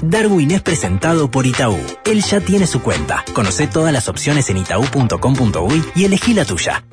Darwin es presentado por Itaú. Él ya tiene su cuenta. Conocé todas las opciones en itaú.com.uy y elegí la tuya.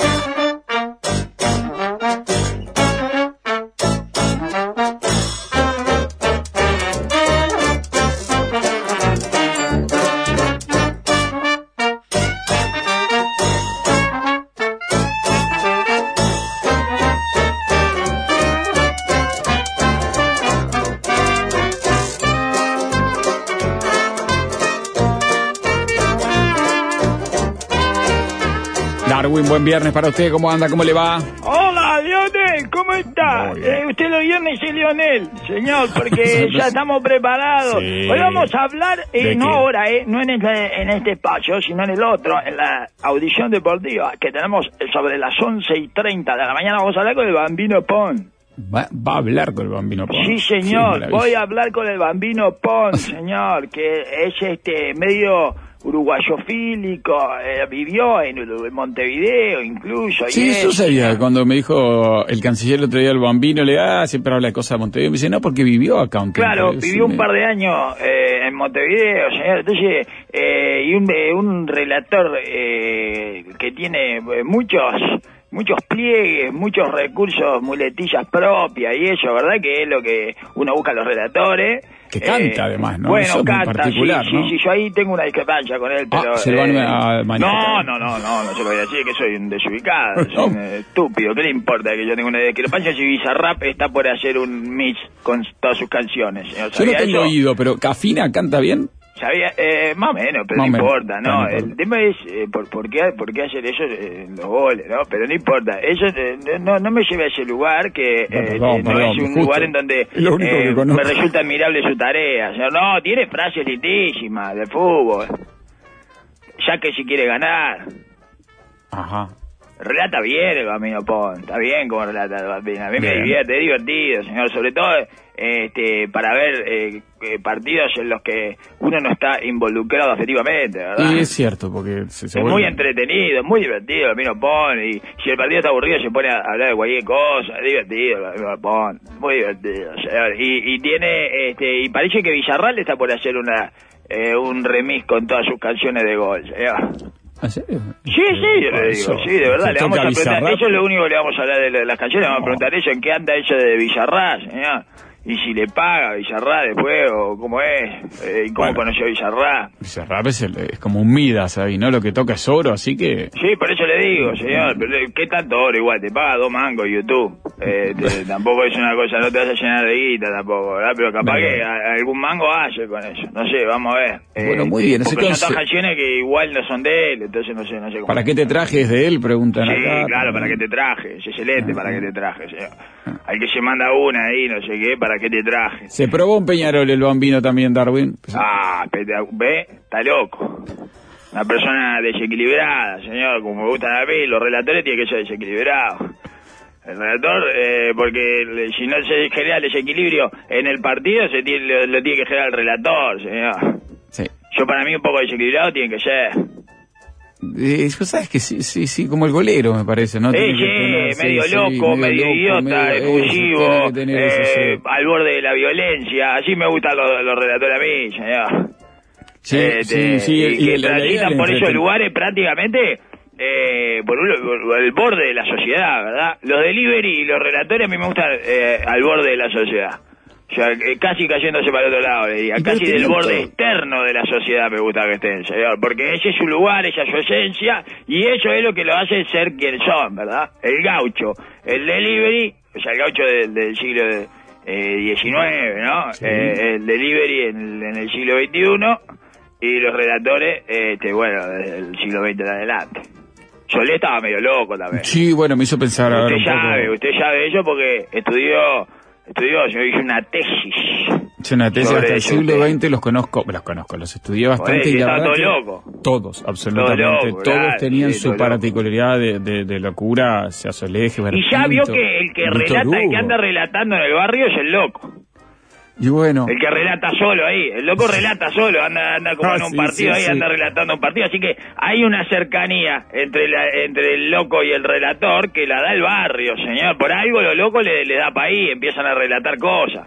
Darwin, buen viernes para usted. ¿Cómo anda? ¿Cómo le va? Hola, Lionel, ¿cómo está? Usted lo viernes es Lionel, señor, porque ya estamos preparados. Sí. Hoy vamos a hablar, ¿De no qué? ahora, no en este espacio, sino en el otro, en la audición deportiva, que tenemos sobre las 11:30 de la mañana. Vamos a hablar con el Bambino Pon. Va a hablar con el Bambino Pons. Sí, señor, Qué voy a hablar con el Bambino Pon, señor, que es medio uruguayofílico, vivió en Montevideo incluso. Sí, eso sabía. Cuando me dijo el canciller el otro día, el Bambino, siempre habla de cosas de Montevideo. Me dice, no, porque vivió acá un tiempo. Claro, vivió un par de años en Montevideo, señor. Entonces, y un relator que tiene muchos pliegues, muchos recursos, muletillas propias y eso, ¿verdad? Que es lo que uno busca en los relatores. Que canta además, ¿no? Bueno, Eso es muy canta, particular, sí, ¿no? sí, yo ahí tengo una discrepancia con él, pero... se lo van a manifestar. No se lo voy a decir, que soy un desubicado, soy un estúpido. ¿Qué le importa que yo tenga una discrepancia si Bizarrap está por hacer un mix con todas sus canciones, señor? Yo no tengo eso? oído, pero ¿Cafina canta bien? Sabía, más o menos, pero Más no o menos, importa, ¿no? no importa. El tema es por qué hacer eso en los goles, ¿no? Pero no importa. Eso no me lleva a ese lugar que Perdón, no es un justo. lugar en donde Es lo único que me conozco. resulta admirable su tarea. O sea, no, tiene frases lindísimas de fútbol. Ya que si quiere ganar. Ajá. Relata bien el Bambino Pon, está bien como relata el Bambino. A mí me Bien. divierte, es divertido, señor, sobre todo para ver partidos en los que uno no está involucrado afectivamente, ¿verdad? Y es cierto, porque Es muy entretenido, muy divertido el Bambino Pon, y si el partido está aburrido se pone a hablar de cualquier cosa, es divertido el Bambino Pon, muy divertido, señor. Y tiene, y parece que Villarreal está por hacer un remix con todas sus canciones de gol, señor. ¿En serio? Sí, yo le digo, sí, de verdad, le vamos a preguntar, Bizarrap. eso es lo único que le vamos a hablar de las canciones, le vamos a preguntar eso, en qué anda eso de Villarraz, señor, y si le paga Villarraz después, o cómo es, y cómo conoció a Villarraz. Bizarrap es como un Midas ahí, ¿no? Lo que toca es oro, así que... Sí, por eso le digo, señor, pero ¿qué tanto oro igual? Te paga 2 mangos YouTube, tampoco es una cosa, no te vas a llenar de guita tampoco, ¿verdad? Pero capaz que algún mango hace con eso, no sé, vamos a ver. Bueno, muy bien. Porque son todas canciones que igual no son de él, entonces no sé cómo. ¿Para qué te trajes de él? Preguntan Sí, acá. claro, ¿para qué te traje? Es excelente, ¿para qué te traje, señor? Al que se manda una ahí, no sé qué, ¿para qué te traje? Se probó un Peñarol el Bambino también, Darwin. Ve, está loco. Una persona desequilibrada, señor, como me gustan a mí, los relatores tienen que ser desequilibrados. El relator, porque si no se genera el desequilibrio en el partido, lo tiene que generar el relator, señor. Sí. Yo para mí un poco desequilibrado tiene que ser. ¿Sabes que sí, como el golero me parece, ¿no? Tiene que tener, medio loco, medio idiota, expulsivo, al borde de la violencia. Así me gustan los relatores a mí, señor. Sí, que transitan por esos lugares prácticamente por el borde de la sociedad, ¿verdad? Los delivery y los relatores a mí me gustan al borde de la sociedad. O sea, casi cayéndose para el otro lado, le diría. Casi del borde externo de la sociedad me gusta que estén, señor. Porque ese es su lugar, esa es su esencia, y eso es lo que lo hace ser quien son, ¿verdad? El gaucho, el delivery, o sea, el gaucho del siglo XIX, ¿no? Sí. El delivery en el siglo XXI, y los relatores, bueno, desde el siglo XX en adelante. Solé estaba medio loco también. Sí, bueno, me hizo pensar ahora Usted sabe eso porque estudió, yo hice una tesis. Es una tesis hasta el siglo XX, los estudié bastante. Y la verdad todo loco. Todos, absolutamente. Todo loco, todos tenían sí, su particularidad de locura, se Soleje, y ya vio que el que relata, el que anda relatando en el barrio es el loco. Y bueno. El que relata solo ahí, el loco relata solo, anda como en un partido ahí, anda relatando un partido, así que hay una cercanía entre el loco y el relator que la da el barrio, señor. Por algo los locos le da pa' ahí, empiezan a relatar cosas.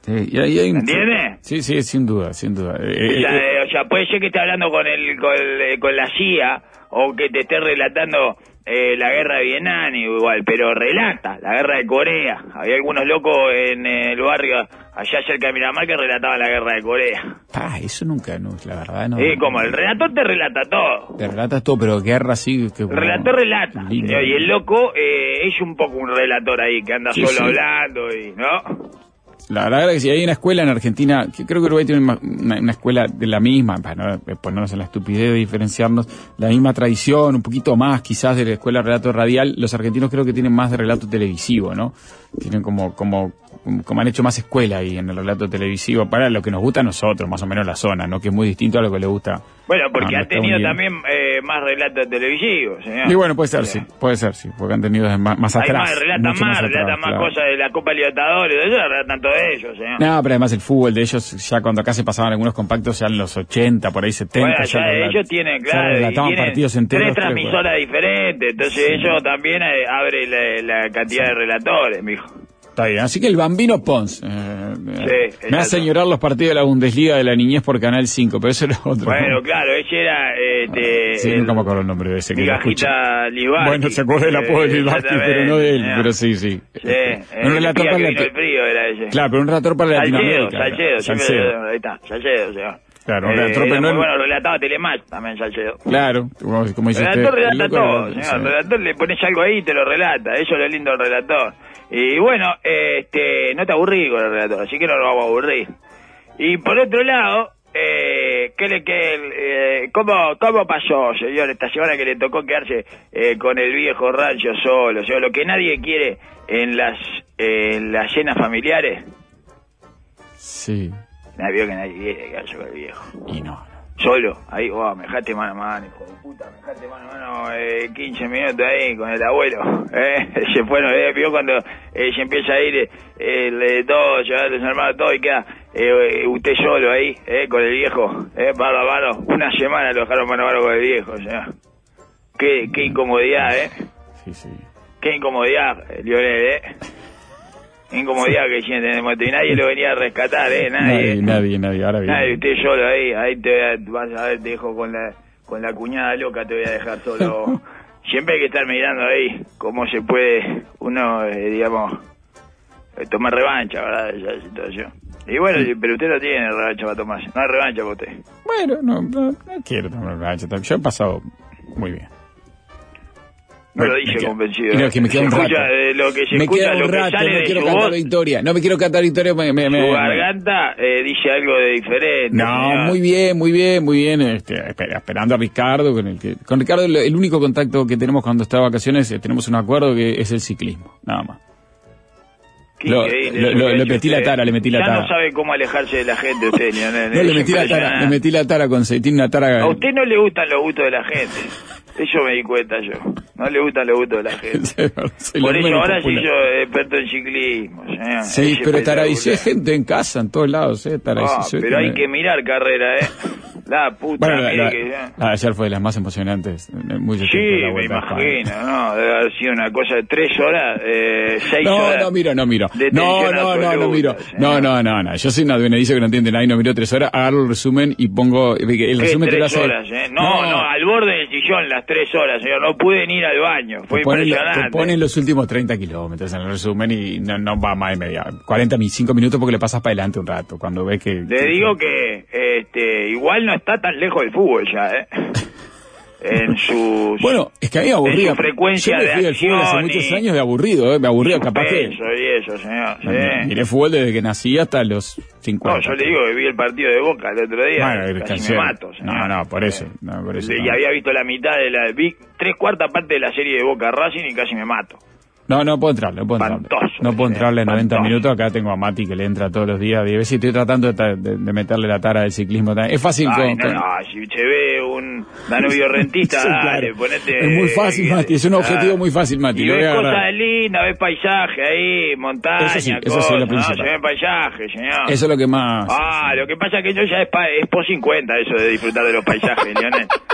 Sí, y ahí hay ¿entiendes? Sí, sin duda, sin duda. O sea, puede ser que esté hablando con la CIA o que te esté relatando la guerra de Vietnam igual, pero relata la guerra de Corea. Había algunos locos en el barrio allá cerca de Miramar que relataban la guerra de Corea. Eso nunca, la verdad no. Como el relator te relata todo. Te relatas todo, pero guerra sí. El relator relata. Y el loco es un poco un relator ahí que anda solo hablando y, ¿no? La verdad es que si hay una escuela en Argentina, que creo que Uruguay tiene una escuela de la misma, para no ponernos en la estupidez de diferenciarnos, la misma tradición, un poquito más quizás de la escuela de relato radial. Los argentinos creo que tienen más de relato televisivo, ¿no? Tienen como han hecho más escuela ahí en el relato televisivo, para lo que nos gusta a nosotros, más o menos la zona, ¿no? Que es muy distinto a lo que le gusta. Bueno, porque han tenido también más relatos televisivos, señor. Y bueno, puede ser, sí, porque han tenido más atrás. Relatan más cosas de la Copa Libertadores, de ellos relatan todo ellos, señor. No, pero además el fútbol de ellos, ya cuando acá se pasaban algunos compactos, ya en los 80, por ahí 70. Bueno, ya ellos tienen, claro, relataban partidos enteros. 3 transmisoras diferentes, entonces ellos también abre la cantidad de relatores, mijo. Está bien, así que el Bambino Pons me hace llorar los partidos de la Bundesliga de la niñez por Canal 5, pero eso era otro. Bueno, claro, ese era sí, nunca me acuerdo el nombre de ese que Migajita Libardi. Bueno, se acuerda del apodo de Libardi, pero no de él, pero sí. Un relator para el frío era ese. Claro, pero un relator para Latinoamérica. Salcedo, ahí está, Salcedo, señor. Claro, un relator, pero muy bueno, relataba Telematch también, Salcedo. Claro, como dice el relator relata todo, señor. El relator le pones algo ahí y te lo relata. Eso es lo lindo del relator. Y bueno, no te aburrí con el relator, así que no lo vamos a aburrir. Y por otro lado, ¿cómo pasó, señor, esta semana que le tocó quedarse con el viejo rancho solo? O sea, lo que nadie quiere en las cenas familiares. Sí. Nadie vio que nadie quiere quedarse con el viejo. Y no. Solo, ahí, me dejaste mano a mano, hijo de puta, me dejaste mano a mano 15 minutos ahí con el abuelo, se fueron, vio cuando se empieza a ir todo, llevar los hermanos, todo, y queda usted solo ahí, con el viejo, mano a mano, una semana lo dejaron mano a mano con el viejo, o sea, qué incomodidad, Sí. Qué incomodidad, Lionel, incomodidad que sienten en moto y nadie lo venía a rescatar, nadie, ahora bien. Nadie, usted solo ahí vas a ver, te dejo con la cuñada loca, te voy a dejar solo. Siempre hay que estar mirando ahí cómo se puede uno, tomar revancha, ¿verdad? De esa situación. Y bueno, pero usted no tiene revancha para tomar, no hay revancha para usted. Bueno, no quiero tomar revancha, yo he pasado muy bien. No lo dice convencido. Lo que me queda un rato. Lo que se escucha, lo que sale de su voz. Victoria. No me quiero cantar victoria. Su garganta dice algo de diferente. No, señor. muy bien. Esperando a Ricardo. Con Ricardo el único contacto que tenemos cuando está de vacaciones, tenemos un acuerdo que es el ciclismo. Nada más. Le metí la tara. Ya no sabe cómo alejarse de la gente usted, Lionel. No, le metí la tara tiene una tara. A usted no le gustan los gustos de la gente. Eso me di cuenta yo. No le gustan los gustos de la gente. Por eso ahora sí yo experto en ciclismo. Sí, pero Taravisión es gente en casa, en todos lados. Pero hay que mirar carrera, La puta. Bueno, ayer fue de las más emocionantes. Sí, me imagino, ¿no? Debe haber sido una cosa de 3 horas, 6 horas. No miro. No. Yo soy una advenedizo que no entiende nada y no miro 3 horas. Agarro el resumen y pongo. El resumen 3 horas, No, al borde del sillón las 3 horas, señor. No pude ir al baño. Fue impresionante. Te ponen los últimos 30 kilómetros en el resumen y no va más de media. 45 minutos porque le pasas para adelante un rato. Cuando ves que. Le digo que igual no está tan lejos del fútbol ya, en sus... Bueno, es que a mí me aburría. En su frecuencia yo me fui del fútbol hace muchos años de aburrido, me aburría capaz que... Eso, señor. Miré fútbol desde que nací hasta los 50. No, yo le digo que vi el partido de Boca el otro día, bueno, casi me mato. Señor. Por eso. Y había visto la mitad vi 3/4 parte de la serie de Boca Racing y casi me mato. No puedo entrar. No puedo entrarle en 90 minutos. Acá tengo a Mati que le entra todos los días. 10 veces estoy tratando de meterle la tara del ciclismo también. Es fácil. Si se ve un Danubio rentista, sí, dale, ponete. Es muy fácil, Mati. Es un objetivo muy fácil, Mati. Y ves cosas lindas, ves paisaje ahí, montaña, eso sí es lo principal. Se ve paisaje, señor. Eso es lo que más... lo que pasa es que yo ya es post 50 eso de disfrutar de los paisajes, Lionel.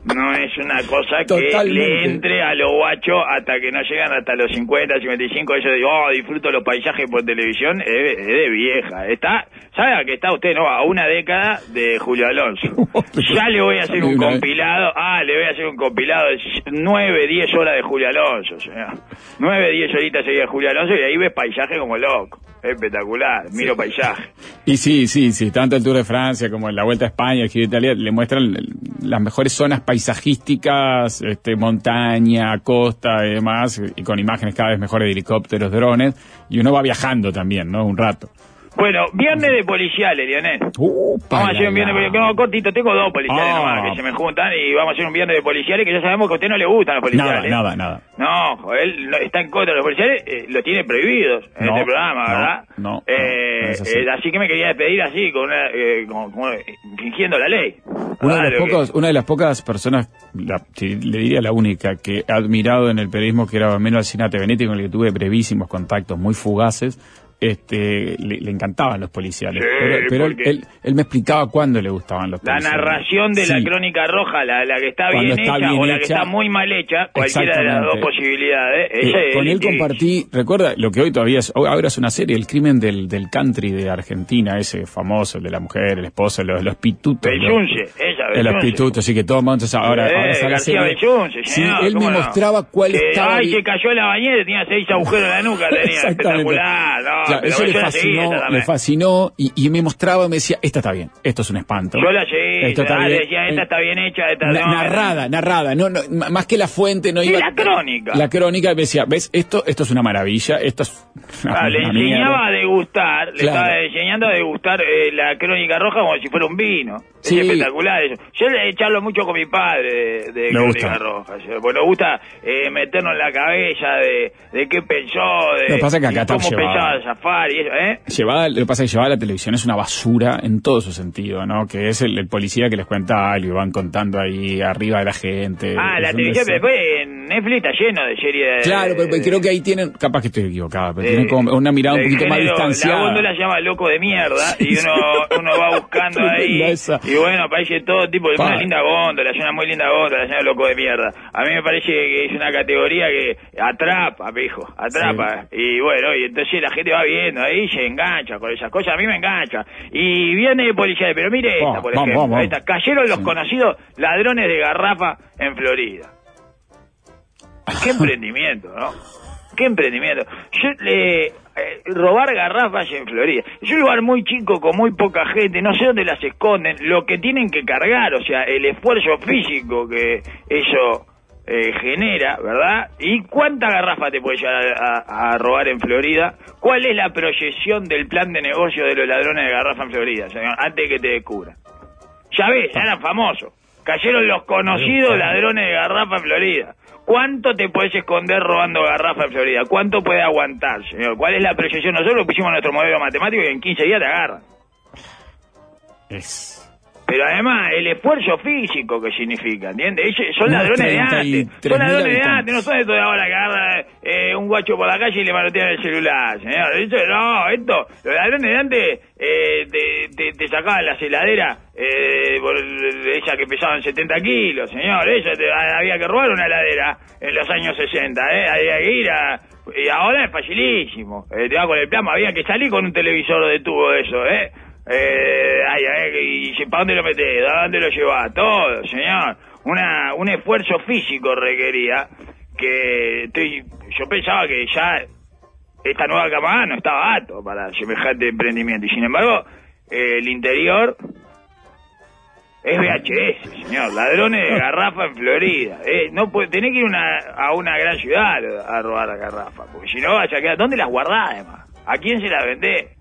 no es una cosa que Totalmente. le entre a los guachos hasta que no llegan hasta los 50, 55, ellos dicen, disfruto los paisajes por televisión, es de vieja. ¿Sabe a qué está usted? No, a una década de Julio Alonso. Ya le voy a hacer un compilado, de 9, 10 horas de Julio Alonso, señor. 9, 10 horitas seguidas de Julio Alonso y ahí ves paisaje como loco. Espectacular, miro paisaje. Y sí, tanto el Tour de Francia como la Vuelta a España, el Giro de Italia, le muestran las mejores zonas paisajísticas, montaña, costa y demás, y con imágenes cada vez mejores de helicópteros, drones, y uno va viajando también, ¿no? Un rato. Bueno, viernes de policiales, Lionel. Vamos a hacer un viernes de policiales. No, cortito, tengo 2 policiales nomás que se me juntan y vamos a hacer un viernes de policiales que ya sabemos que a usted no le gustan los policiales. Nada. No, él está en contra de los policiales, lo tiene prohibidos en este programa, ¿verdad? No, así que me quería despedir así, fingiendo la ley. Una de las pocas personas, le diría la única, que he admirado en el periodismo, que era Manuel Alcinate Benetti, con el que tuve brevísimos contactos muy fugaces. Le encantaban los policiales, sí, pero él me explicaba cuándo le gustaban los policiales. La narración de la Crónica Roja, la que está bien hecha o la que está muy mal hecha, cualquiera de las dos posibilidades. Con él compartí, recuerda, lo que hoy todavía ahora es una serie, El crimen del country de Argentina, ese famoso, el de la mujer, el esposo, los pitutos. Belsunce, los pitutos, sí, que todo mundo, ahora está la serie. Belsunce, sí, él me mostraba cuál estaba. Ay, se cayó en la bañera, tenía 6 agujeros en la nuca, tenía espectacular, no. Claro, eso le fascinó y me mostraba y me decía, esta está bien, esto es un espanto. Yo la seguí, decía, esta está bien hecha, narrada, no, más que la fuente, no iba. La crónica me decía, ves, esto es una maravilla, esto es le enseñaba a degustar, le estaba enseñando a degustar la Crónica Roja como si fuera un vino. Sí. Es espectacular eso. Yo le charlo mucho con mi padre de Crónica Roja. Pues nos gusta meternos en la cabeza de qué pensó, lo que pasa es que acá cómo pensaba zafar y eso, Lo que pasa es que llevaba la televisión es una basura en todo su sentido, ¿no? Que es el policía que les cuenta algo y van contando ahí arriba de la gente. La televisión, pero después en Netflix está lleno de series. Claro, pero creo que ahí tienen, capaz que estoy equivocado, pero tienen como una mirada un poquito más distanciada. La góndola se llama Loco de Mierda y uno va buscando ahí. Y bueno, aparece todo tipo de una linda góndola, una muy linda góndola, se llama Loco de Mierda. A mí me parece que es una categoría que atrapa, pijo, atrapa. Sí. Y bueno, y entonces la gente va viendo ahí, se engancha con esas cosas, a mí me engancha. Y viene de policiales, pero mire esta, por ejemplo, esta. Cayeron los conocidos ladrones de garrafa en Florida. Qué emprendimiento, ¿no? Qué emprendimiento. Robar garrafas en Florida. Es un lugar muy chico, con muy poca gente, no sé dónde las esconden, lo que tienen que cargar, o sea, el esfuerzo físico que eso genera, ¿verdad? ¿Y cuánta garrafa te puede llegar a robar en Florida? ¿Cuál es la proyección del plan de negocio de los ladrones de garrafa en Florida, señor? Antes de que te descubran. Ya ves, ya eran famosos. Cayeron los conocidos ladrones de garrafa en Florida. ¿Cuánto te puedes esconder robando garrafa en Florida? ¿Cuánto puede aguantar, señor? ¿Cuál es la proyección? Nosotros pusimos nuestro modelo matemático y en 15 días te agarran. Pero además, el esfuerzo físico que significa, ¿entiendes? Son ladrones de antes. Son ladrones de antes, no son estos de ahora que agarran un guacho por la calle y le manotean el celular, señor. Los ladrones de antes te sacaban la heladera, esa que pesaban 70 kilos, señor. Había que robar una heladera en los años 60, había que ir y ahora es facilísimo. Te va con el plasma, había que salir con un televisor de tubo de eso, y ¿para dónde lo metés? ¿A dónde lo llevás? Todo, señor. Un esfuerzo físico requería que yo pensaba que ya esta nueva camada no estaba apto para semejante emprendimiento y sin embargo el interior es VHS, señor. Ladrones de garrafa en Florida. Tenés que ir a una gran ciudad a robar la garrafa, porque si no vas a quedar. ¿Dónde las guardás además? ¿A quién se las vendés?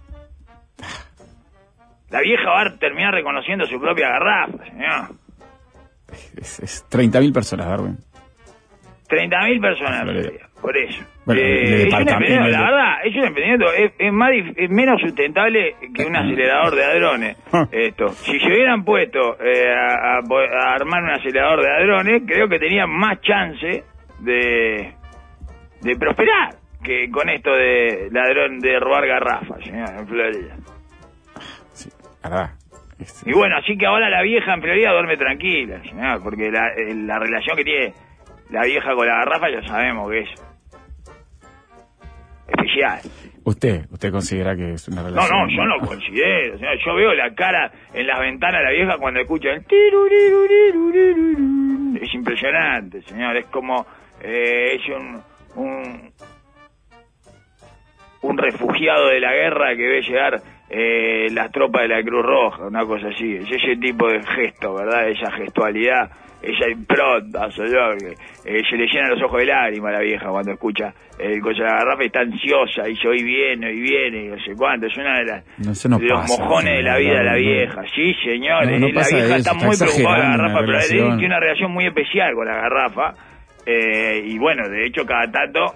La vieja va a terminar reconociendo su propia garrafa, señor. Es 30.000 personas, Darwin. 30.000 personas en Florida, por eso. Bueno, es un emprendimiento, la verdad, es un emprendimiento, es menos sustentable que un acelerador de hadrones. Esto. Si se hubieran puesto a armar un acelerador de hadrones, creo que tenían más chance de prosperar que con esto de ladrón de robar garrafas, señor, en Florida. ¿Verdad? Y bueno, así que ahora la vieja en Florida duerme tranquila, señor, porque la relación que tiene la vieja con la garrafa ya sabemos que es especial. ¿Usted considera que es una relación? No, yo no considero. O sea, yo veo la cara en las ventanas de la vieja cuando escucha el tiruriruriruriruriru. Es impresionante, señor. Es como es un refugiado de la guerra que ve llegar las tropas de la Cruz Roja, una cosa así. Es ese tipo de gesto, ¿verdad? Esa gestualidad, esa impronta, señor, que se le llenan los ojos de lágrimas a la vieja cuando escucha el coche de la garrafa y está ansiosa, y hoy viene, y no sé cuánto. Es una de los mojones de la vida de la vieja. Sí, señor, la vieja está muy preocupada con la garrafa, pero tiene una relación muy especial con la garrafa, y bueno, de hecho cada tanto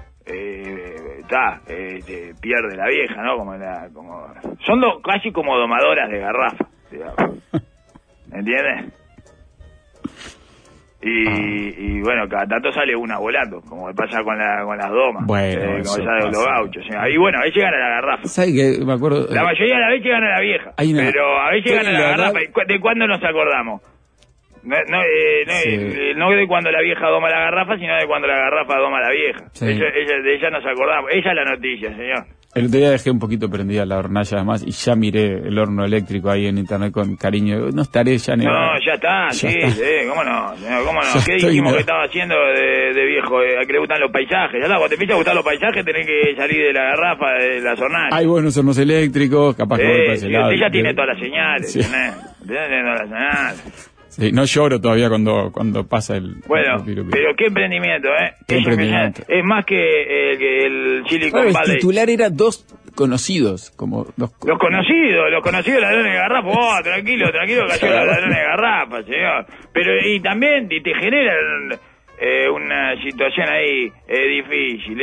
pierde la vieja, ¿no? Son casi como domadoras de garrafa, digamos. ¿Entiendes? Y bueno, cada tanto sale una volando, como pasa con las domas, bueno, como sale los gauchos. Y bueno, a veces gana la garrafa. ¿Sabes qué? Me acuerdo. La mayoría de las veces gana la vieja, pero a veces gana la garrafa. ¿De cuándo nos acordamos? No de cuando la vieja doma la garrafa, sino de cuando la garrafa doma la vieja. Sí. De ella nos acordamos. Ella es la noticia, señor. El otro día dejé un poquito prendida la hornalla además y ya miré el horno eléctrico ahí en internet con cariño. No estaré ya ni. No, ya está, sí, ¿cómo no? ¿Qué dijimos que estaba haciendo de viejo? ¿A que le gustan los paisajes? Ya está, cuando te empieza a gustar los paisajes tenés que salir de la garrafa, de las hornallas. Hay buenos hornos eléctricos, capaz que voy para ese lado. Ella tiene todas las señales, sí. Tiene todas las señales. Sí, no lloro todavía cuando pasa el... Bueno, pero qué emprendimiento, ¿Qué emprendimiento? Es más que el Silicon Valley. El titular era dos conocidos, como dos... Los conocidos ladrones de garrafa. Oh, tranquilo, cayó los ladrones de garrafa, señor. Pero, y también te generan una situación ahí difícil.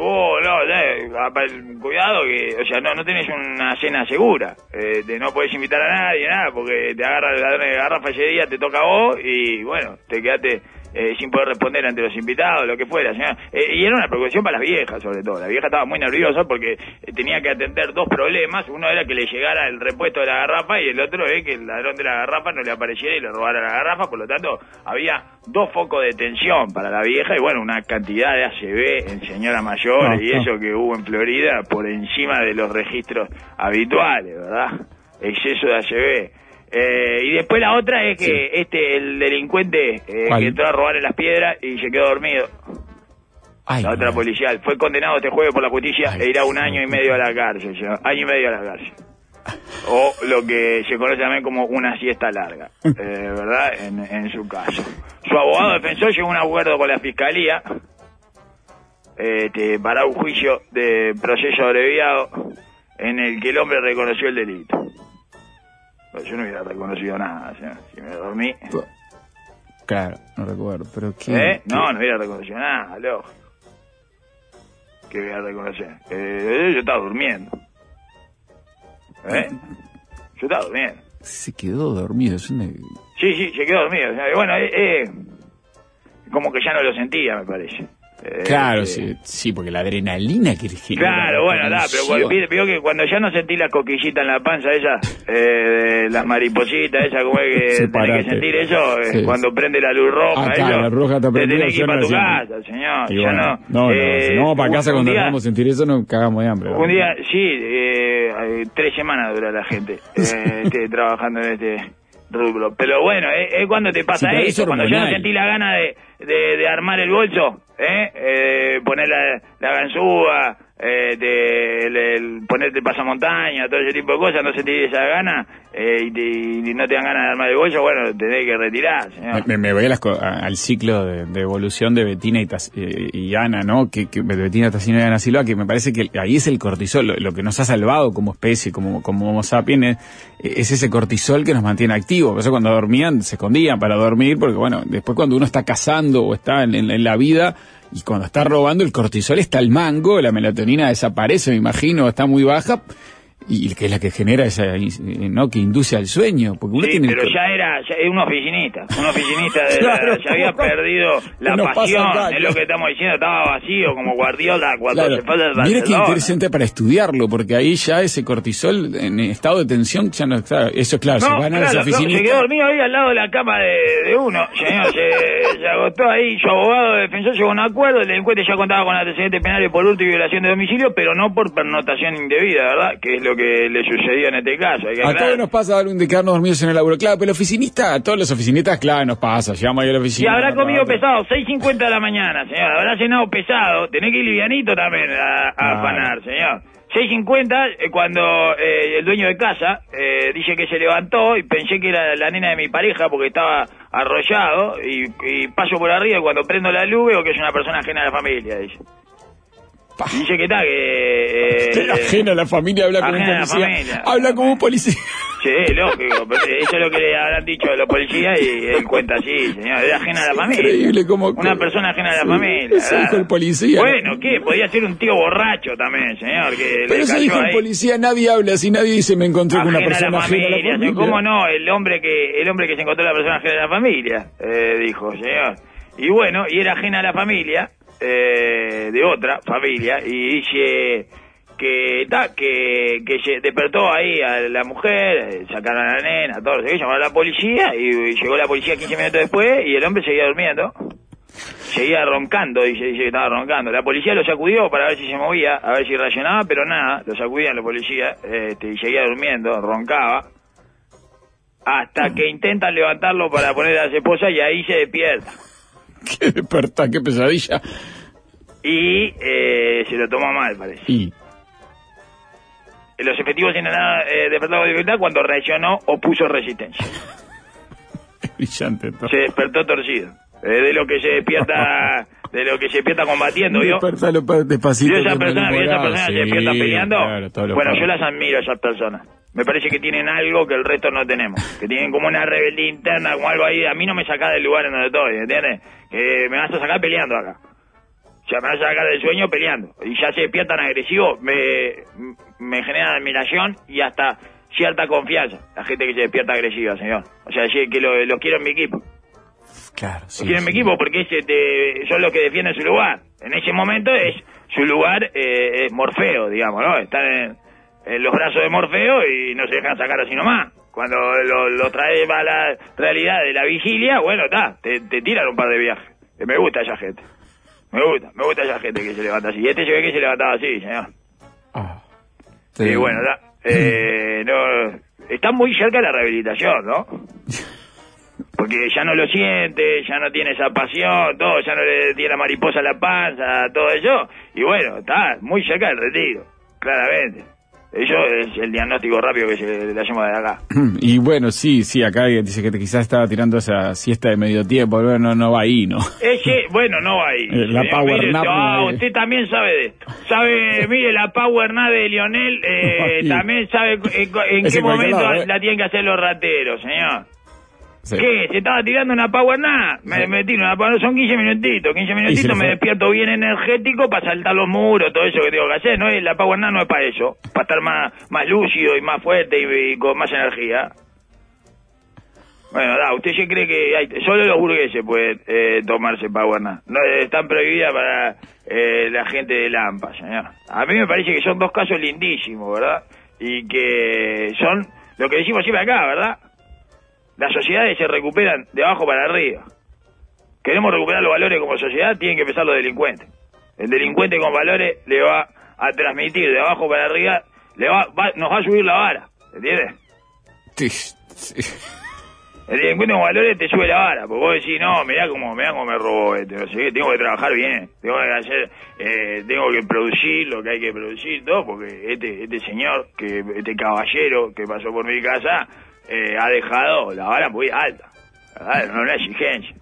Cuidado que, o sea, no tenés una cena segura. No podés invitar a nadie, nada, porque te agarra el ladrón de garrafa ese día, te toca a vos y bueno, te quedaste sin poder responder ante los invitados, lo que fuera, señor. Y era una preocupación para las viejas, sobre todo. La vieja estaba muy nerviosa porque tenía que atender dos problemas. Uno era que le llegara el repuesto de la garrafa y el otro es que el ladrón de la garrafa no le apareciera y le robara la garrafa. Por lo tanto, había dos focos de tensión para la vieja y bueno, una cantidad de ACV en señora mayor y eso que hubo en Florida por encima de los registros habituales, ¿verdad? Exceso de ACV. Y después la otra es que el delincuente que entró a robar en Las Piedras y se quedó dormido. La otra policial fue condenado este jueves por la justicia e irá 1 año y medio a la cárcel, señor. 1 año y medio a la cárcel. O lo que se conoce también como una siesta larga, ¿verdad? En su caso. Su abogado defensor llegó a un acuerdo con la fiscalía para un juicio de proceso abreviado en el que el hombre reconoció el delito. Yo no hubiera reconocido nada, señor. Si me dormí. Claro, no recuerdo, pero ¿qué? No hubiera reconocido nada, lógico. ¿Qué voy a reconocer? Yo estaba durmiendo. Yo estaba durmiendo. Se quedó dormido. Sí, se quedó dormido. Bueno, como que ya no lo sentía, me parece. Claro, sí, porque la adrenalina que genera. Claro, bueno, pero veo que cuando ya no sentí la coquillita en la panza esa, las maripositas, esa como es que tenés que sentir eso, cuando prende la luz roja, la roja está prendida, te tenés que ir para tu casa, señor. Y bueno, si no vamos para casa cuando vamos a sentir eso, nos cagamos de hambre. Un día, 3 semanas dura la gente trabajando en este rubro. Pero bueno, es cuando te pasa eso, cuando ya no sentí la gana de armar el bolso, poner la ganzúa, ponerte pasamontaña, todo ese tipo de cosas, no sentís esa gana y no te dan ganas de armar el bolso, bueno, tenés que retirar, señor. Me voy al ciclo de evolución de Betina y Ana, ¿no? Que Betina Tassino y Ana Silva, que me parece que ahí es el cortisol, lo que nos ha salvado como especie, como Homo sapiens, es ese cortisol que nos mantiene activos. Por eso cuando dormían, se escondían para dormir, porque bueno, después cuando uno está cazando o está en la vida, y cuando está robando, el cortisol está al mango, la melatonina desaparece, me imagino, está muy baja, Y que es la que genera esa, ¿no? Que induce al sueño. Porque uno tiene pero ya era un oficinista. Un oficinista claro, ya había perdido la pasión. Es lo que estamos diciendo, estaba vacío como Guardiola cuando se fue del Barcelona. Mira qué interesante para estudiarlo, porque ahí ya ese cortisol en estado de tensión ya no está. Eso claro, se van a los oficinistas. Se quedó dormido ahí al lado de la cama de uno. Señor, se agotó ahí. Su abogado defensor llegó a un acuerdo. El delincuente ya contaba con antecedentes penales por hurto y violación de domicilio, pero no por pernotación indebida, ¿verdad? Que es lo que le sucedió en este caso. A todos nos pasa de quedarnos dormidos en el laburo. Claro, pero el oficinista, a todos los oficinistas, claro, nos pasa. Llegamos ahí a la oficina. Y habrá comido pesado, 6:50 de la mañana, señor. Habrá cenado pesado. Tenés que ir livianito también a afanar, señor. 6:50, cuando el dueño de casa dice que se levantó y pensé que era la nena de mi pareja porque estaba arrollado y paso por arriba y cuando prendo la luz veo que es una persona ajena a la familia, dice. Dice que está, que... ajena a la familia, habla como un policía. Habla como un policía. Sí, lógico, pero eso es lo que le habrán dicho a los policías y él cuenta así, señor, es ajena a la familia. Increíble como... Una persona ajena a la familia. Eso dijo el policía. Bueno, ¿qué? Podía ser un tío borracho también, señor. Que pero eso dijo el policía, nadie habla así, nadie dice me encontré con una persona ajena a la familia. ¿Cómo no? El hombre que se encontró la persona ajena a la familia, dijo, señor. Y bueno, y era ajena a la familia, de otra familia, y dice... que se despertó ahí a la mujer, sacaron a la nena, todo eso, llamaron a la policía y llegó la policía 15 minutos después y el hombre seguía durmiendo, seguía roncando, dice que estaba roncando. La policía lo sacudió para ver si se movía, a ver si reaccionaba, pero nada, lo sacudían los policías y seguía durmiendo, roncaba, hasta que intentan levantarlo para poner a las esposas y ahí se despierta. ¿Qué desperta? ¿Qué pesadilla? Y se lo tomó mal, parece. Los efectivos tienen despertado de libertad cuando reaccionó o puso resistencia. Brillante. Se despertó torcido. De lo que se despierta combatiendo, ¿vio? Despacito. Y esa persona se despierta peleando. Claro, bueno, yo las admiro a esas personas. Me parece que tienen algo que el resto no tenemos. Que tienen como una rebeldía interna, como algo ahí. A mí no me sacás del lugar en donde estoy, ¿entiendes? Me vas a sacar peleando acá. O sea, me vas a sacar del sueño peleando. Y ya se despiertan agresivos, me genera admiración y hasta cierta confianza. La gente que se despierta agresiva, señor. O sea, que lo quiero en mi equipo. Claro, sí. Lo quiero en mi equipo porque son los que defienden su lugar. En ese momento su lugar es Morfeo, digamos, ¿no? Están en los brazos de Morfeo y no se dejan sacar así nomás. Cuando lo trae a la realidad de la vigilia, bueno, te tiran un par de viajes. Me gusta esa gente. Me gusta esa gente que se levanta así. Y se ve que se levantaba así, señor. Sí. Y bueno, no, está muy cerca de la rehabilitación, ¿no? Porque ya no lo siente, ya no tiene esa pasión, todo, ya no le tiene la mariposa en la panza, todo eso. Y bueno, está muy cerca del retiro, claramente. Eso es el diagnóstico rápido que le hacemos de acá. Y bueno, sí, acá dice que quizás estaba tirando esa siesta de medio tiempo, bueno, no va ahí, ¿no? Bueno, no va ahí. La power nap. Usted también sabe de esto. Mire, la power nap de Lionel, también sabe en qué momento la tienen que hacer los rateros, señor. Sí. ¿Qué? ¿Se estaba tirando una power nap? Me tiro una power, son 15 minutitos, me despierto bien energético para saltar los muros, todo eso que tengo que hacer, ¿no? La power nap no es para eso, para estar más lúcido y más fuerte y con más energía. Bueno, ¿usted se cree que solo los burgueses pueden tomarse power nap? No, están prohibidas para la gente de Lampa, señor. A mí me parece que son dos casos lindísimos, ¿verdad? Y que son lo que decimos siempre acá, ¿verdad? Las sociedades se recuperan de abajo para arriba. Queremos recuperar los valores como sociedad, tienen que empezar los delincuentes. El delincuente con valores le va a transmitir de abajo para arriba, nos va a subir la vara, ¿entiendes? Sí. El delincuente con valores te sube la vara, porque vos decís, no, mirá cómo me robó no sé qué, tengo que trabajar bien, tengo que hacer, tengo que producir lo que hay que producir, todo, porque este señor, este caballero que pasó por mi casa, ha dejado la vara muy alta, ¿verdad? No una exigencia.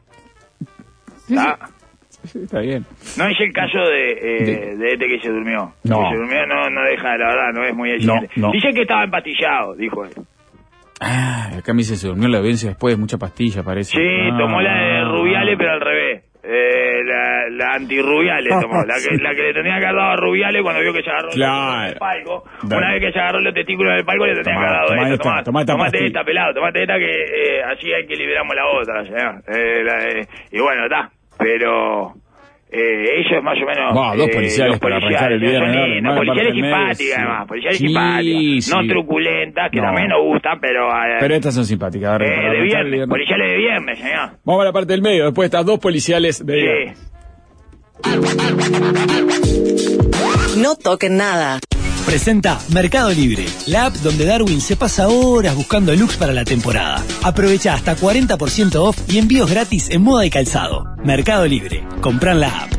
Sí, está bien. No es el caso de este que se durmió. No. Que se durmió no deja, la verdad, no es muy exigente. No. Dice que estaba empastillado, dijo él. Acá me dice se durmió la audiencia después de mucha pastilla, parece. Sí, tomó la de Rubiales, pero al revés. la anti-Rubiales tomó, la que le tenía que haber dado a Rubiales cuando vio que se agarró el palco. Una vez que se agarró los testículos del palco le tenía que haber dado esto. Tomate esta, pelado, tomate esta que así hay que liberamos la otra, señor. Y bueno, está, pero... ellos más o menos... dos policiales para arrancar el viernes. Policiales simpáticas, además. Policiales simpáticas. No truculentas, que también nos gustan, pero... pero estas son simpáticas. De viernes. Policiales de viernes, señor. Vamos a la parte del medio. Después estas dos policiales de viernes. No toquen nada. Presenta Mercado Libre, la app donde Darwin se pasa horas buscando looks para la temporada. Aprovecha hasta 40% off y envíos gratis en moda y calzado. Mercado Libre, compran la app.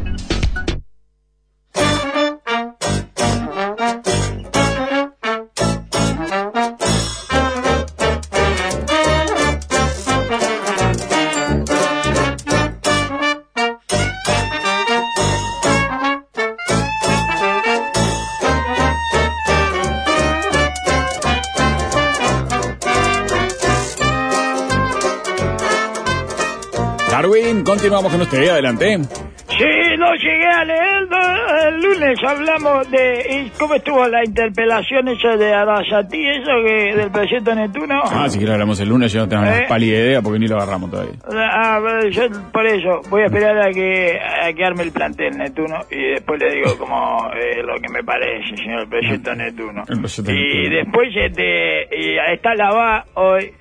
Darwin, continuamos con usted, adelante. Sí, no llegué a leer. El lunes hablamos de cómo estuvo la interpelación esa de Arrasatí, eso que del presidente Netuno. Si quieres hablamos el lunes, yo no tengo una pálida idea porque ni lo agarramos todavía. Yo por eso voy a esperar a que arme el plantel Netuno y después le digo como lo que me parece, señor presidente Netuno. Y después está la va hoy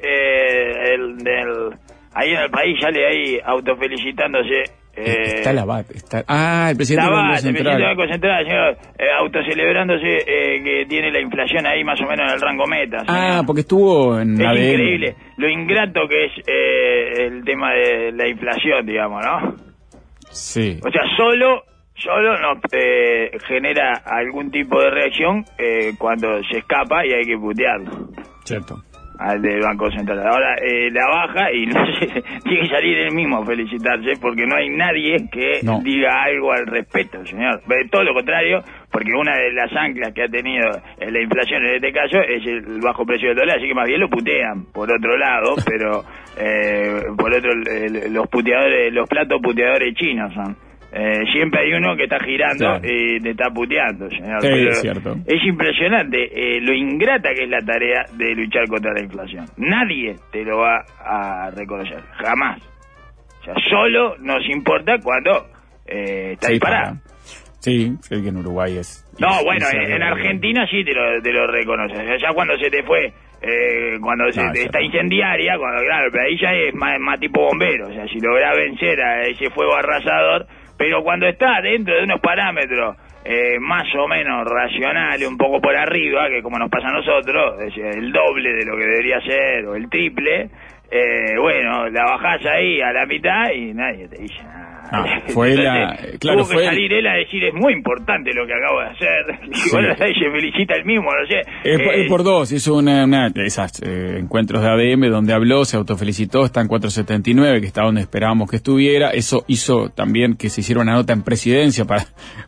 ahí en el país sale ahí autofelicitándose. Está la BAT. El presidente del Banco Central. El presidente del Banco Central, señor, autocelebrándose que tiene la inflación ahí más o menos en el rango meta. Señor. Porque estuvo en Es ADN. increíble lo ingrato que es el tema de la inflación, digamos, ¿no? Sí. O sea, solo nos genera algún tipo de reacción cuando se escapa y hay que putearlo. Cierto. Al del Banco Central. Ahora la baja y no sé, tiene que salir él mismo a felicitarse porque no hay nadie que diga algo al respecto, señor. Todo lo contrario, porque una de las anclas que ha tenido la inflación en este caso es el bajo precio del dólar, así que más bien lo putean por otro lado, pero por otro los puteadores, los platos puteadores chinos son. Siempre hay uno que está girando y te está puteando, señor. Sí, pero es cierto. Es impresionante lo ingrata que es la tarea de luchar contra la inflación. Nadie te lo va a reconocer, jamás. O sea, solo nos importa cuando está disparado. Sí, sé que en Uruguay es... bueno, en Argentina sí te lo reconoces. O sea, ya cuando se te fue... cuando está incendiaria, claro, pero ahí ya es más tipo bombero. O sea, si logra vencer a ese fuego arrasador... Pero cuando está dentro de unos parámetros más o menos racionales, un poco por arriba, que como nos pasa a nosotros, es el doble de lo que debería ser, o el triple, la bajás ahí a la mitad y nadie te dice nada. Fue tuvo que salir él a decir, es muy importante lo que acabo de hacer. Y bueno, se felicita el mismo, no sé. Es por dos, hizo una de esas encuentros de ADM donde habló, se autofelicitó, está en 479, que está donde esperábamos que estuviera. Eso hizo también que se hiciera una nota en presidencia para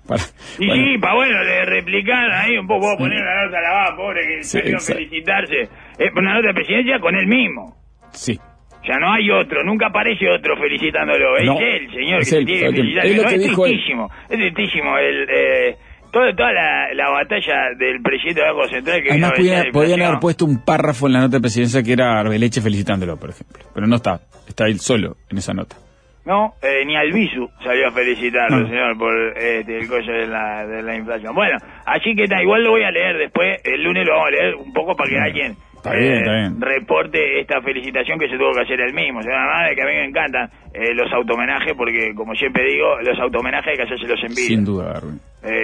le replicar ahí un poco, poner una nota a la va, pobre, que salió a felicitarse. Una nota de presidencia con él mismo. Sí. Ya no hay otro, nunca aparece otro felicitándolo. Es él, señor, que se tiene que felicitar. Es tristísimo toda la batalla del presidente del Banco Central. Que además podían haber puesto un párrafo en la nota de presidencia que era Arbeleche felicitándolo, por ejemplo. Pero no está él solo en esa nota. No, ni Albizu salió a felicitarlo, señor, por el coche de la inflación. Bueno, así que igual lo voy a leer después, el lunes lo vamos a leer un poco para que alguien... Está bien. reporte esta felicitación que se tuvo que hacer él mismo. O sea, nada de que a mí me encantan los autohomenajes, porque como siempre digo, los autohomenajes hay que hacérselos en vida. Sin duda, Darwin.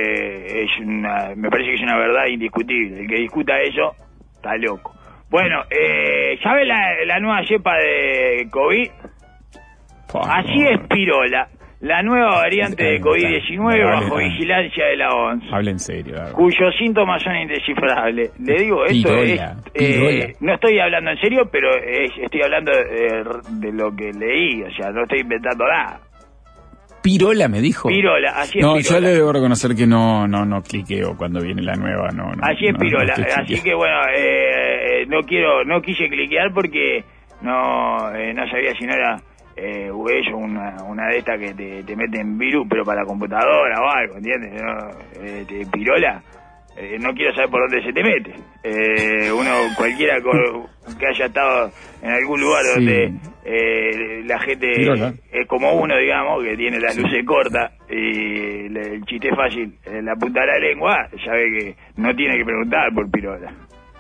Me parece que es una verdad indiscutible. El que discuta eso está loco. Bueno, ¿sabe la nueva cepa de COVID? Así es Pirola. La nueva variante de COVID-19 bajo vigilancia de la OMS. Habla en serio, Darwin. Cuyos síntomas son indescifrables. Le digo, esto Pirola. no estoy hablando en serio, pero estoy hablando de lo que leí. O sea, no estoy inventando nada. Pirola, me dijo. Pirola, así es Pirola. Pirola. Yo le debo reconocer que no cliqueo cuando viene la nueva, no. Así es Pirola. Así que bueno, no quise cliquear porque no sabía si no era ellos una de estas que te meten virus, pero para la computadora o algo, ¿entiendes? ¿No? Pirola, no quiero saber por dónde se te mete. Cualquiera que haya estado en algún lugar donde la gente Pirola. es como uno, digamos, que tiene las luces cortas y el chiste fácil en la punta de la lengua, ya ve que no tiene que preguntar por pirola.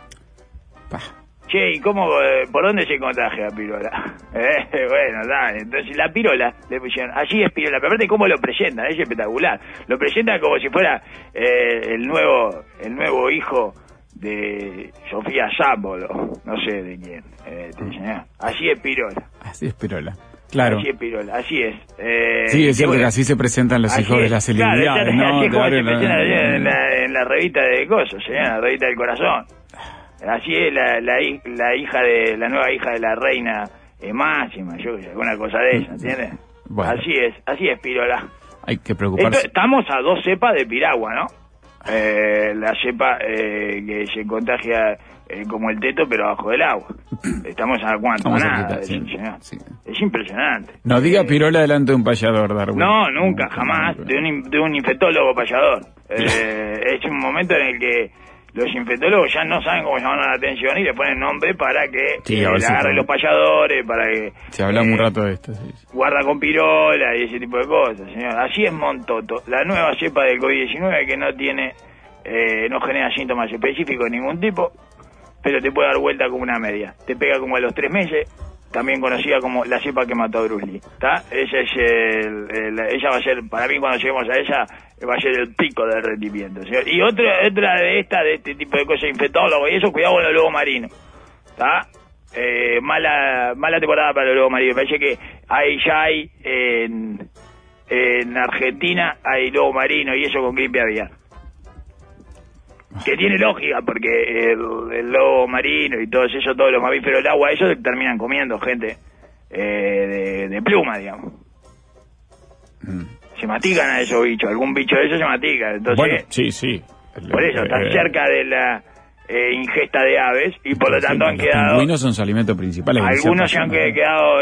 Che, ¿y cómo, por dónde se contagia la pirola? Bueno, dale, entonces la pirola, le pusieron, allí es pirola, pero aparte cómo lo presentan, es espectacular. Lo presentan como si fuera el nuevo hijo de Sofía Sámbolo, no sé de quién, así es pirola. Así es pirola. Claro. Así es pirola, así es. Sí, es cierto que así se presentan los hijos de las celebridades, ¿no? Así es como se presentan en la revista de cosas, en la revista del corazón. Así es la nueva hija de la reina Máxima, yo que sé, alguna cosa de ella, ¿entiendes? Bueno. Así es pirola. Hay que preocuparse. Estamos a 2 cepas de piragua, ¿no? La cepa que se contagia como el teto, pero abajo del agua. Estamos a cuánto, nada. Sí. Es impresionante. No diga pirola delante de un payador, Darwin. No, nunca, jamás, de un infectólogo payador. Es un momento en el que los infectólogos ya no saben cómo llamar la atención y le ponen nombre para que le agarren los payadores, para que... Se hablamos un rato de esto, sí. Guarda con pirola y ese tipo de cosas, señor. Así es Montoto, la nueva cepa del COVID-19 que no tiene, no genera síntomas específicos de ningún tipo, pero te puede dar vuelta como una media. Te pega como a los 3 meses, también conocida como la cepa que mató a Bruce Lee, ¿está? Ella va a ser, para mí cuando lleguemos a ella, va a ser el pico del rendimiento, ¿señor? Y otra de este tipo de cosas, infectólogos y eso, cuidado con los lobos marinos, ¿está? Mala temporada para los lobos marinos. Me parece que hay en Argentina hay lobo marino y eso con gripe aviar. Que tiene lógica, porque el lobo marino y todos los mamíferos del agua, ellos terminan comiendo gente de pluma, digamos. Se matican a esos bichos, algún bicho de esos se matica. Entonces, bueno, sí. Por eso, están cerca de la ingesta de aves y por lo tanto han quedado... Los pingüinos son su alimento principal. Algunos se han quedado...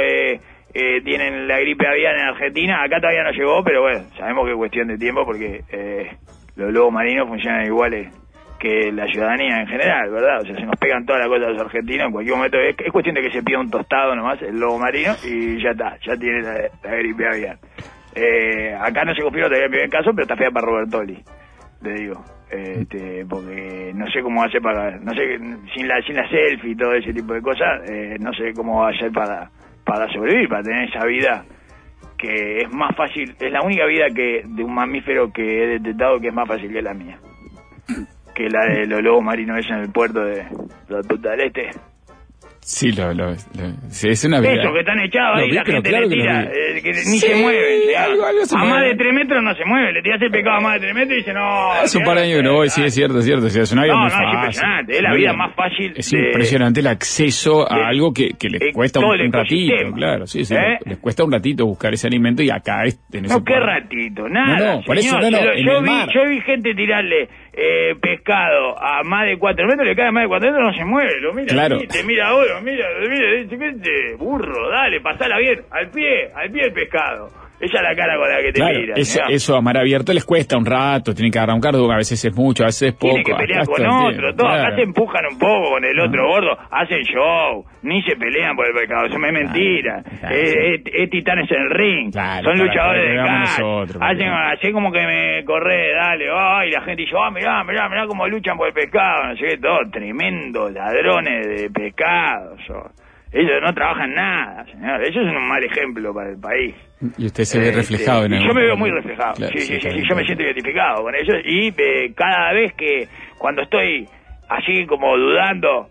tienen la gripe aviar en Argentina, acá todavía no llegó, pero bueno, sabemos que es cuestión de tiempo porque los lobos marinos funcionan iguales que la ciudadanía en general, ¿verdad? O sea, se nos pegan todas las cosas a los argentinos en cualquier momento. Es cuestión de que se pida un tostado nomás, el lobo marino, y ya está, ya tiene la gripe aviar. Acá no se confirmó todavía el primer caso, pero está fea para Robertoli, le digo. Porque no sé cómo va a hacer para... No sé, sin la selfie y todo ese tipo de cosas, no sé cómo va a ser para sobrevivir, para tener esa vida que es más fácil, es la única vida que de un mamífero que he detectado que es más fácil que la mía, que la de los lobos marinos en el puerto de Punta del Este. Sí, sí, es una vida. Eso, que están echados ahí, la gente le tira, que ni se mueven. Algo se a mueve. Más de 3 metros no se mueve, le tiras el pescado a más de 3 metros y dice no... Hace un par de años que no voy, sí, es cierto. Sí, es una vida muy fácil. Es impresionante, es la vida más fácil. Es impresionante el acceso a algo que les cuesta un ratito, claro, sí, les cuesta un ratito buscar ese alimento y acá en ese qué ratito, nada, no, por eso yo vi gente tirarle pescado a más de 4 metros, le cae a más de 4 metros, no se mueve, lo mira, claro. Te mira ahora, mira, dice, burro, dale, pasala bien, al pie el pescado. Esa es la cara con la que te mira. Eso a mar abierto les cuesta un rato, tienen que agarrar un cardo, a veces es mucho, a veces es poco. Tienen que pelear con otro, todo. Claro. Acá se empujan un poco con el otro gordo, hacen show, ni se pelean por el pescado, eso es mentira. Es titanes en el ring, son luchadores de cara. Hacen como que me corre, dale, y la gente dice, mirá cómo luchan por el pescado, no sé qué, todo, tremendos ladrones de pescado. Ellos no trabajan nada, señor. Ellos son un mal ejemplo para el país. Y usted se ve reflejado en yo me veo muy reflejado. Claro, sí, yo me siento identificado con ellos. Y cada vez cuando estoy así como dudando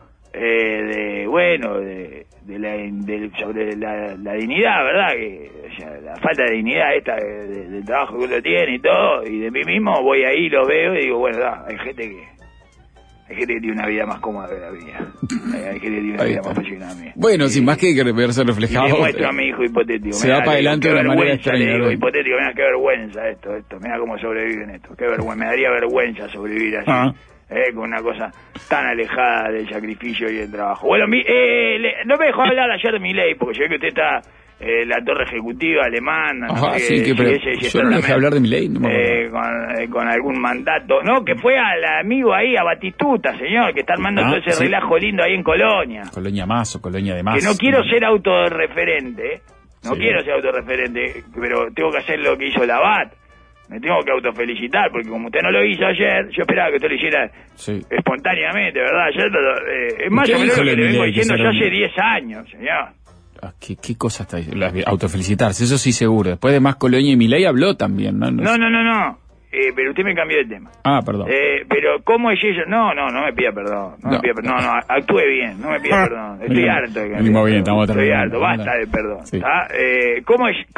sobre la dignidad, ¿verdad? La falta de dignidad esta del trabajo que uno tiene y todo, y de mí mismo, voy ahí, lo veo y digo, bueno, hay gente que tiene una vida más cómoda que la mía. Hay gente que tiene una vida más fácil que la mía. Bueno, sin más que verse reflejado. Y le muestro a mi hijo hipotético. Se va para adelante de una manera extraña. Hipotético, mira qué vergüenza esto. Mira cómo sobreviven esto. Qué vergüenza. Me daría vergüenza sobrevivir así. Con una cosa tan alejada del sacrificio y del trabajo. Bueno, no me dejó hablar ayer de Milei, porque yo sé que usted está la torre ejecutiva alemana. Ajá, no sé, sí, yo no dejé hablar de Milei. No con algún mandato. No, que fue al amigo ahí, a Batistuta, señor, que está armando todo ese relajo lindo ahí en Colonia. Colonia más o Colonia de más. Que no quiero ser autorreferente, quiero ser autorreferente, pero tengo que hacer lo que hizo Labat. Me tengo que autofelicitar, porque como usted no lo hizo ayer, yo esperaba que usted lo hiciera espontáneamente, ¿verdad? Es más o menos lo que le vengo diciendo yo hace 10 años, señor. ¿Qué cosa está diciendo? Autofelicitarse, eso sí seguro. Después de más Colonia y Milei habló también, ¿no? No. Pero usted me cambió de tema. Perdón. Pero ¿cómo es eso? No me pida perdón. No, actúe bien, no me pida perdón. Estoy harto. Estoy harto, basta de perdón. Sí. ¿Cómo es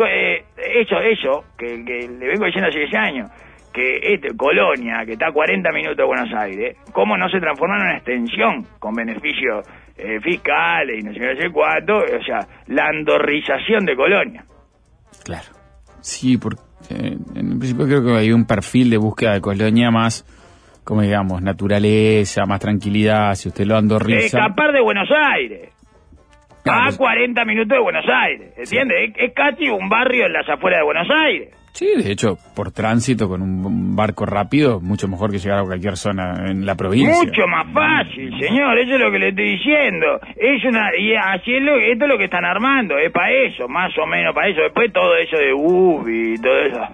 eso que le vengo diciendo hace 10 años? Que Colonia, que está a 40 minutos de Buenos Aires, ¿cómo no se transforma en una extensión con beneficios fiscales y no sé cuánto? O sea, la andorrización de Colonia. Claro. Sí, porque en principio creo que hay un perfil de búsqueda de Colonia más, como digamos, naturaleza, más tranquilidad, si usted lo andorriza. Escapar de Buenos Aires. Claro, a 40 minutos de Buenos Aires, ¿entiende? Sí. Es casi un barrio en las afueras de Buenos Aires. Sí, de hecho, por tránsito con un barco rápido, mucho mejor que llegar a cualquier zona en la provincia. Mucho más fácil, señor, eso es lo que le estoy diciendo. Y así esto es lo que están armando, es para eso, más o menos para eso. Después todo eso de UBI y todo eso,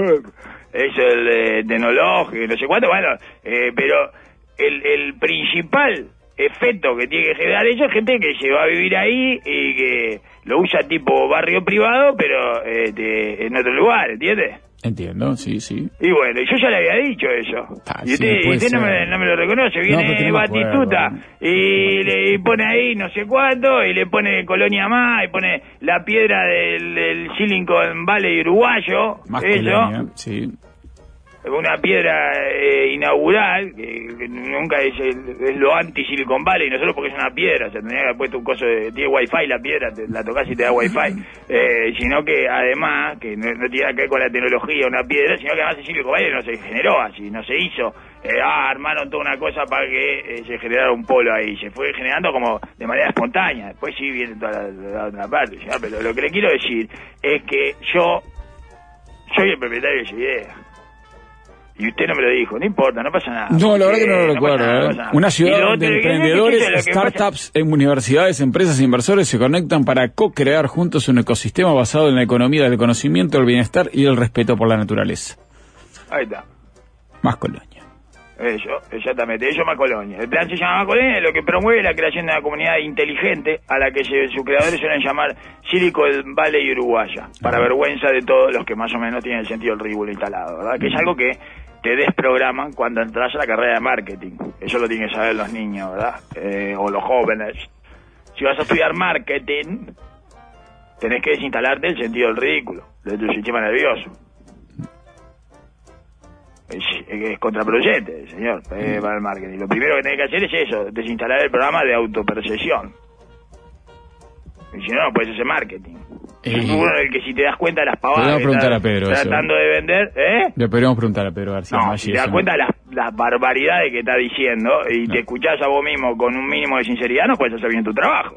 eso el tecnológico, no sé cuánto, bueno, pero el principal efecto que tiene que generar eso es gente que se va a vivir ahí y que lo usa tipo barrio privado, pero en otro lugar, ¿entiendes? Entiendo, sí. Y bueno, yo ya le había dicho eso. Y usted no me lo reconoce. Viene Batistuta y le pone ahí no sé cuánto, y le pone Colonia más, y pone la piedra del Silicon Valley uruguayo. Más eso. Colonia, sí. Una piedra inaugural, que nunca es lo anti-Silicon Valley, no solo porque es una piedra, o sea, tendría que haber puesto un coso tiene wifi la piedra, la tocas y te da wifi, sino que además, que no tiene nada que ver con la tecnología una piedra, sino que además el Silicon Valley no se generó así, no se hizo, armaron toda una cosa para que se generara un polo ahí, se fue generando como de manera espontánea, después sí viene toda la otra parte, ¿sí? Pero lo que le quiero decir es que yo soy el propietario de esa idea. Y usted no me lo dijo, no importa, no pasa nada. No, la verdad que no lo recuerdo. Una ciudad de emprendedores, startups, universidades, empresas e inversores se conectan para co-crear juntos un ecosistema basado en la economía del conocimiento, el bienestar y el respeto por la naturaleza. Ahí está. Más Colonia. Eso, exactamente, eso más Colonia. El plan se llama Más Colonia, lo que promueve la creación de una comunidad inteligente a la que sus creadores suelen llamar Silicon Valley Uruguaya, para vergüenza de todos los que más o menos tienen el sentido del ridículo instalado, ¿verdad? Que es algo que te desprograman cuando entras a la carrera de marketing. Eso lo tienen que saber los niños, ¿verdad? O los jóvenes. Si vas a estudiar marketing, tenés que desinstalarte el sentido del ridículo, de tu sistema nervioso. Es contraproducente, señor, para el marketing. Lo primero que tenés que hacer es eso, desinstalar el programa de autopercepción. Y si no, no puedes hacer marketing. Es uno en el que si te das cuenta de las pavadas que estás tratando de vender, Le podríamos preguntar a Pedro García. No, si te das cuenta de las barbaridades que está diciendo y te escuchás a vos mismo con un mínimo de sinceridad, no puedes hacer bien tu trabajo.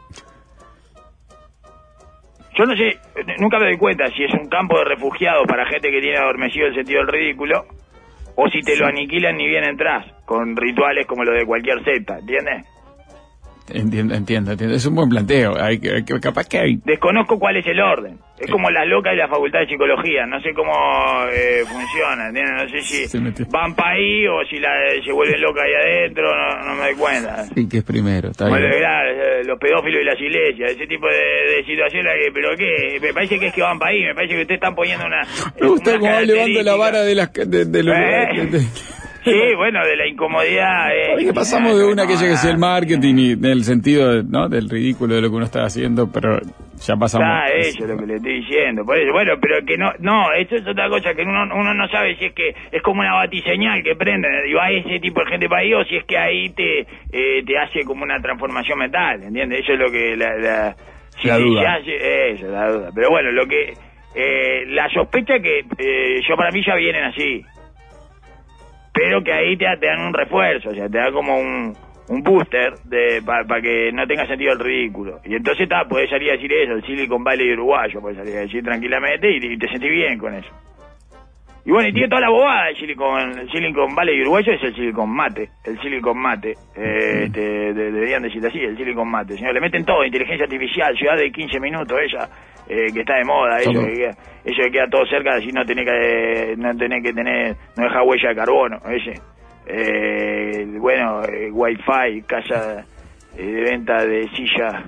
Yo no sé, nunca me doy cuenta si es un campo de refugiados para gente que tiene adormecido el sentido del ridículo o si te lo aniquilan ni bien entras, con rituales como lo de cualquier secta, ¿entiendes? Entiendo. Es un buen planteo. Capaz que hay... Desconozco cuál es el orden. Es como las locas de la Facultad de Psicología. No sé cómo funciona, ¿entiendes? No sé si van para ahí o si se vuelven locas ahí adentro. No me doy cuenta. Sí, que es primero. Está bien. Los pedófilos y las iglesias. Ese tipo de situaciones. ¿Pero qué? Me parece que es que van para ahí. Me parece que ustedes están poniendo una... Me gusta cómo va levando la vara de los... Sí, bueno, de la incomodidad. Que pasamos de una que es el marketing y del sentido, ¿no?, del ridículo de lo que uno está haciendo, pero ya pasamos. Eso es lo que le estoy diciendo. Por eso, bueno, pero que no, esto es otra cosa que uno no sabe si es que es como una batiseñal que prende y va ese tipo de gente para ahí o si es que ahí te hace como una transformación mental, ¿entiendes? Eso es lo que la duda. La duda. Pero bueno, lo que la sospecha que yo para mí ya vienen así. Pero que ahí te dan un refuerzo, o sea, te da como un booster para que no tenga sentido el ridículo. Y entonces podés salir a decir eso, el Silicon Valley uruguayo, podés salir a decir tranquilamente y te sentís bien con eso. Y bueno, y tiene toda la bobada el Silicon Valley uruguayo, es el Silicon Mate, deberían decir así, el Silicon Mate, señor, le meten todo, inteligencia artificial, ciudad de 15 minutos, ella, que está de moda, eso que queda todo cerca, así no deja huella de carbono, Wi-Fi, casa de venta de sillas,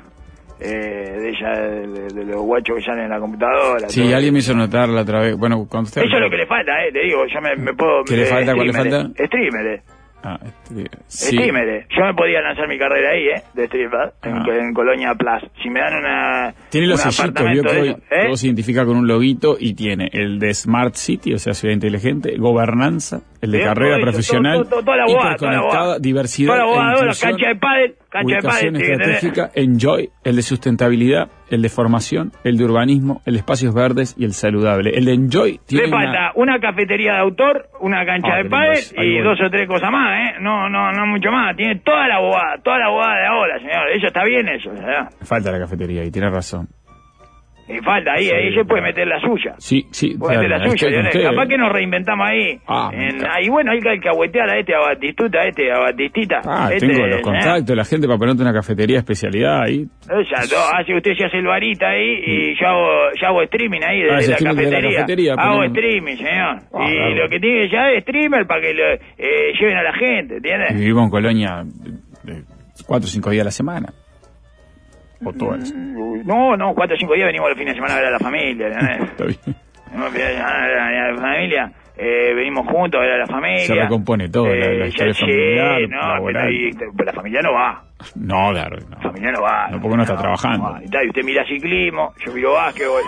de los guachos que salen en la computadora. Sí, todo. Alguien me hizo notar la otra vez. Bueno, cuando usted... Eso es lo que le falta, te digo, yo me puedo... ¿Qué le falta? ¿Cuál le falta? Streamer. Sí. Streamer. Yo me podía lanzar mi carrera ahí, de streamer, en Colonia Plus. Si me dan tiene los sellitos, vio que hoy todo se identifica con un loguito y tiene el de Smart City, o sea, ciudad inteligente, gobernanza, el de carrera profesional, toda la interconectada, diversidad, la cancha de pádel, ubicación estratégica, Enjoy, el de sustentabilidad, el de formación, el de urbanismo, el de espacios verdes y el saludable. El de Enjoy tiene le falta una cafetería de autor, una cancha de pádel y 2 o 3 cosas más, no mucho más. Tiene toda la bobada de ahora, señor. Eso está bien, eso, señor. Falta la cafetería y tiene razón. Y falta ahí se puede meter la suya. Sí. Puede meter la suya. Capaz que nos reinventamos ahí. Ahí, bueno, hay que alcahuetear a Batistita. Tengo los contactos, la gente para ponerte una cafetería especialidad ahí. Usted se hace el varita ahí y yo hago streaming ahí de la cafetería. Hago streaming, señor. Y lo que tiene ya es streamer para que lo lleven a la gente, ¿entiendes? Vivimos en Colonia 4 o 5 días a la semana. ¿O todo eso? No, 4 o 5 días venimos los fines de semana a ver a la familia, ¿entendés? Está bien. A la familia, venimos juntos a ver a la familia. Se recompone todo, la historia familiar, pero la familia no va. No, claro, no. La familia no va. No, porque uno está trabajando. Y usted mira ciclismo, yo miro básquetbol.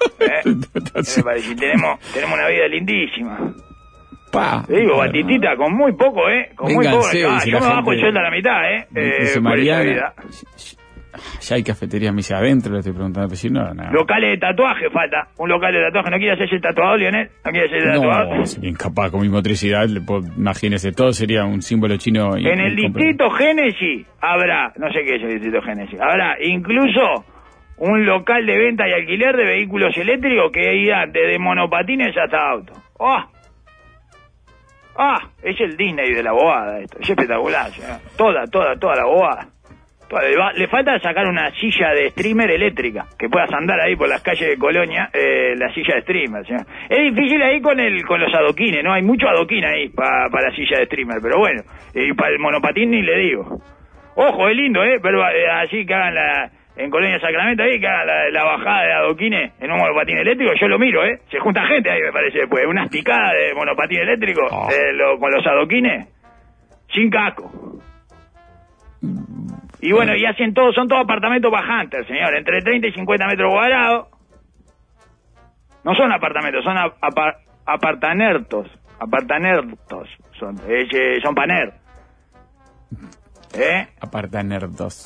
Tenemos una vida lindísima. Digo, Batistita, con muy poco, con muy poco. Yo me bajo el sueldo a la mitad, Dice Mariana, ya hay cafeterías, me dice, adentro, le estoy preguntando, pero si no, nada. Locales de tatuaje falta, un local de tatuaje. ¿No quiere hacerse el tatuador, Lionel? ¿No quiere hacerse el tatuador? No, si bien capaz, con mi motricidad, imagínese, todo sería un símbolo chino. En el distrito Génesis habrá, no sé qué es el distrito Génesis, habrá incluso un local de venta y alquiler de vehículos eléctricos que irá desde monopatines hasta autos. Es el Disney de la bobada esto, es espectacular, toda la bobada. Le falta sacar una silla de streamer eléctrica, que puedas andar ahí por las calles de Colonia, la silla de streamer, ¿sí? Es difícil ahí con los adoquines, ¿no? Hay mucho adoquín ahí para la silla de streamer, pero bueno, y para el monopatín ni le digo. Ojo, es lindo, pero así que hagan en Colonia Sacramento ahí, que hagan la bajada de adoquines en un monopatín eléctrico, yo lo miro, se junta gente ahí, me parece, después, unas picadas de monopatín eléctrico, con los adoquines, sin casco. Y bueno, y son todos apartamentos bajantes, señor, entre 30 y 50 metros cuadrados. No son apartamentos, son apartanertos. Son paner. Apartanerdos.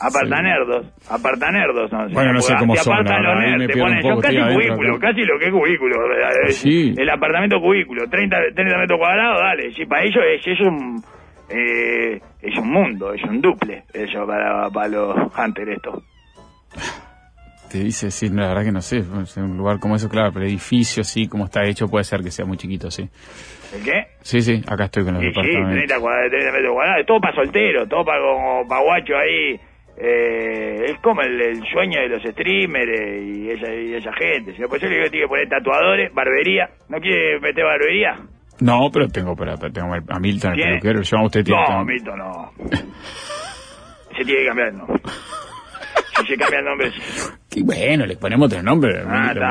No, bueno, no sé cómo son. Son casi cubículos, casi lo que es cubículo. Sí. El apartamento cubículo, 30 metros cuadrados, dale. Sí, para ellos es un mundo, es un duple, eso para los hunters esto. Te dice, sí, la verdad que no sé, un lugar como eso, claro, pero el edificio, sí, como está hecho, puede ser que sea muy chiquito, sí. ¿El qué? Sí, acá estoy con los departamentos. Sí, 30 metros cuadrados, todo para soltero, todo para guacho ahí. Es como el sueño de los streamers y esa gente. Si después yo le digo que tiene que poner tatuadores, barbería. ¿No quiere meter barbería? No, pero tengo a Milton, el peluquero, lo llama usted. No, Milton no. Se tiene que cambiar el nombre. Si se cambia el nombre, sí. Qué bueno, le ponemos otro nombre.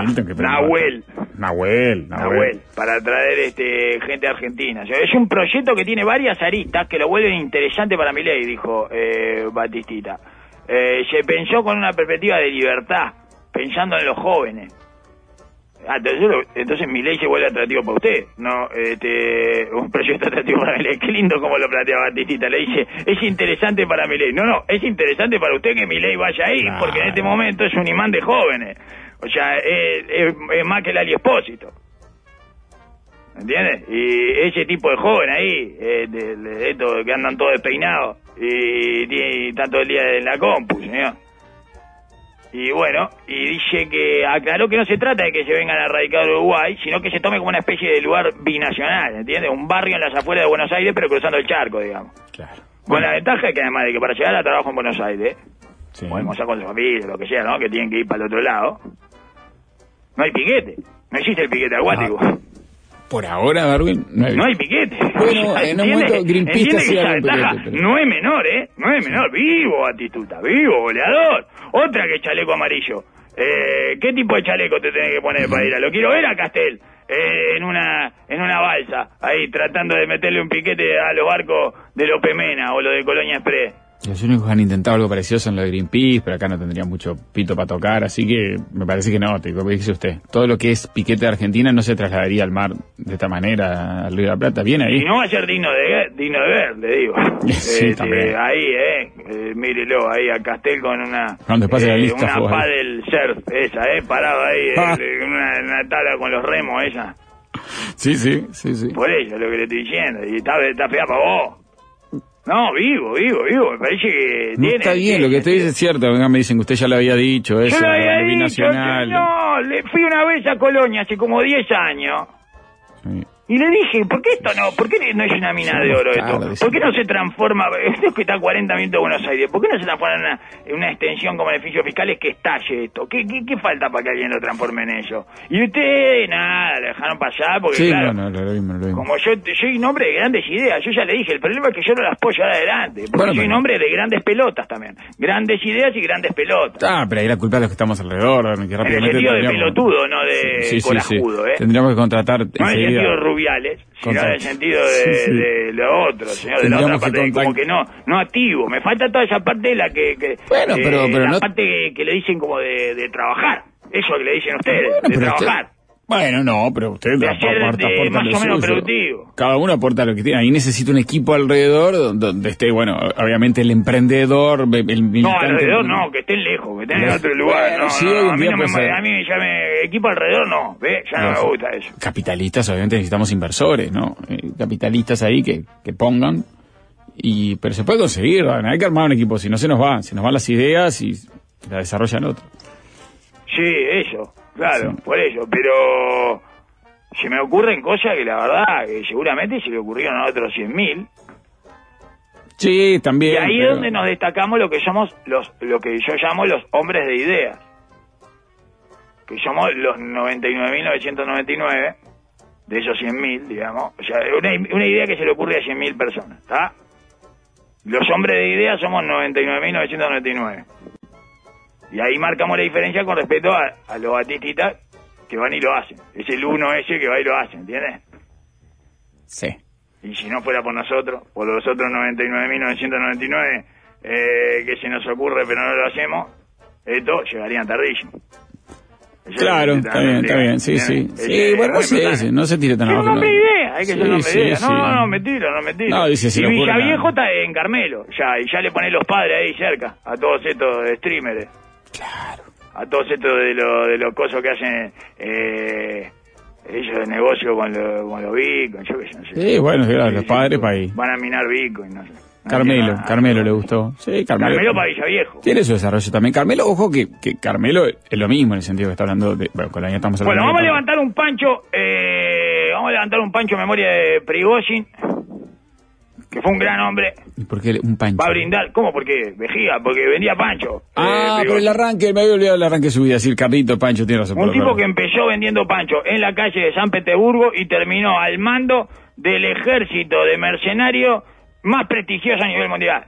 Nahuel. Para traer gente argentina. O sea, es un proyecto que tiene varias aristas que lo vuelven interesante para Milei, dijo Batistita. Se pensó con una perspectiva de libertad, pensando en los jóvenes. Entonces Milei se vuelve atractivo para usted, ¿no? Un proyecto atractivo para Milei. Qué lindo como lo plantea Batistita. Le dice, es interesante para Milei. No, es interesante para usted que Milei vaya ahí, porque en este momento es un imán de jóvenes. O sea, es más que el Ali Espósito. ¿entiendes? Y ese tipo de joven ahí, de estos que andan todos despeinados y están todo el día en la compu, señor. Y bueno, y dice que aclaró que no se trata de que se vengan a radicar a Uruguay, sino que se tome como una especie de lugar binacional, ¿entiendes? Un barrio en las afueras de Buenos Aires, pero cruzando el charco, digamos. Claro. Con la ventaja es que además de que para llegar a trabajo en Buenos Aires, Sí. podemos ir con su familia, lo que sea, ¿no? Que tienen que ir para el otro lado. No hay piquete. No existe el piquete acuático. Por ahora, Darwin, No hay piquete. Bueno, en un momento Greenpeace hacía algún piquete, pero... No es menor, ¿eh? No es menor. Vivo, Batistuta, vivo, goleador. Otra que chaleco amarillo. ¿Qué tipo de chaleco te tenés que poner para ir a? Lo quiero ver a Castel. En una balsa, ahí tratando de meterle un piquete a los barcos de López Mena o lo de Colonia Express. Los únicos que han intentado algo parecido son los de Greenpeace, pero acá no tendría mucho pito para tocar, así que me parece que no, como dice usted. Todo lo que es piquete de Argentina no se trasladaría al mar de esta manera, al Río de la Plata. Bien ahí. Y no va a ser digno de ver, le digo. Sí, también. Ahí, mírelo, ahí a Castel con una... Cuando pase la lista, una paddle surf, esa, parado ahí, en una tabla con los remos, esa. Sí. Por eso es lo que le estoy diciendo, y está fea para vos. No, vivo, me parece que no está bien, lo que usted dice es cierto. Acá me dicen que usted ya lo había dicho, eso, yo lo había dicho, binacional. No, le fui una vez a Colonia hace como 10 años. Sí. Y le dije, ¿por qué no es una mina de oro esto? ¿Por qué no se transforma, esto es que está a 40 minutos de Buenos Aires, ¿por qué no se transforma en una extensión como beneficios fiscales que estalle esto? ¿Qué falta para que alguien lo transforme en eso? Y usted, nada, lo dejaron pasar porque sí, claro, lo vimos. como yo soy un hombre de grandes ideas, yo ya le dije, el problema es que yo no las puedo llevar adelante, porque soy un hombre de grandes pelotas también, grandes ideas y grandes pelotas. Pero ahí la culpa es de los que estamos alrededor, que rápidamente en el sentido de pelotudo, no de corajudo, Tendríamos que contratar no en el sentido de rubiales, sino en el sentido de lo otro, señor, de la otra parte, como que no activo. Me falta toda esa parte de la que bueno, pero la no... parte que le dicen como de trabajar. Eso que le dicen ustedes, de trabajar. Bueno, no, pero usted aporta más o menos productivo. Cada uno aporta lo que tiene. Ahí necesita un equipo alrededor donde esté, bueno, obviamente el emprendedor, el militante. No, alrededor no, que estén lejos, que estén en otro lugar. A mí me llame equipo alrededor, no, ¿ve? Ya no me gusta eso. Capitalistas, obviamente necesitamos inversores, ¿no? Capitalistas ahí que pongan. Pero se puede conseguir, ¿no? Hay que armar un equipo, si no se nos van las ideas y la desarrollan otros. Sí, eso. Claro, sí. Por eso, pero se me ocurren cosas que la verdad que seguramente se le ocurrieron a otros 100.000. Sí, también. Y ahí es donde nos destacamos lo que somos lo que yo llamo los hombres de ideas. Que somos los 99.999 de esos 100.000, digamos. O sea, una idea que se le ocurre a 100.000 personas, ¿está? Los hombres de ideas somos 99.999. Y ahí marcamos la diferencia con respecto a los batistas que van y lo hacen. Es el uno ese que va y lo hace, ¿entiendes? Sí. Y si no fuera por nosotros, por los otros 99.999 que se nos ocurre pero no lo hacemos, esto llegarían tardísimo. Claro, está bien, sí. Sí, bueno, no se tire tan abajo. Es un hombre de idea, hay que ser un hombre de idea. No me tiro. No, dice, y Villaviejo está en Carmelo, y ya le ponen los padres ahí cerca, a todos estos streamers. Claro. A todos estos de los cosas que hacen ellos de negocio con los bitcoins, yo qué sé, no sé. Sí, bueno, los padres para ahí. Van a minar bitcoin, no sé. Carmelo le gustó. Sí, Carmelo para Villaviejo. Tiene su desarrollo también. Carmelo, ojo que Carmelo es lo mismo en el sentido que está hablando de... Bueno, con la estamos hablando. Bueno, vamos a levantar un pancho en memoria de Prigozhin, que fue un gran hombre. ¿Y por qué un pancho? Va a brindar. ¿Cómo? ¿Por qué? Vejiga, porque vendía pancho. Pero el arranque, me había olvidado el arranque de su vida, decir Carlito Pancho tiene razón. Un tipo que empezó vendiendo pancho en la calle de San Petersburgo y terminó al mando del ejército de mercenarios más prestigioso a nivel mundial.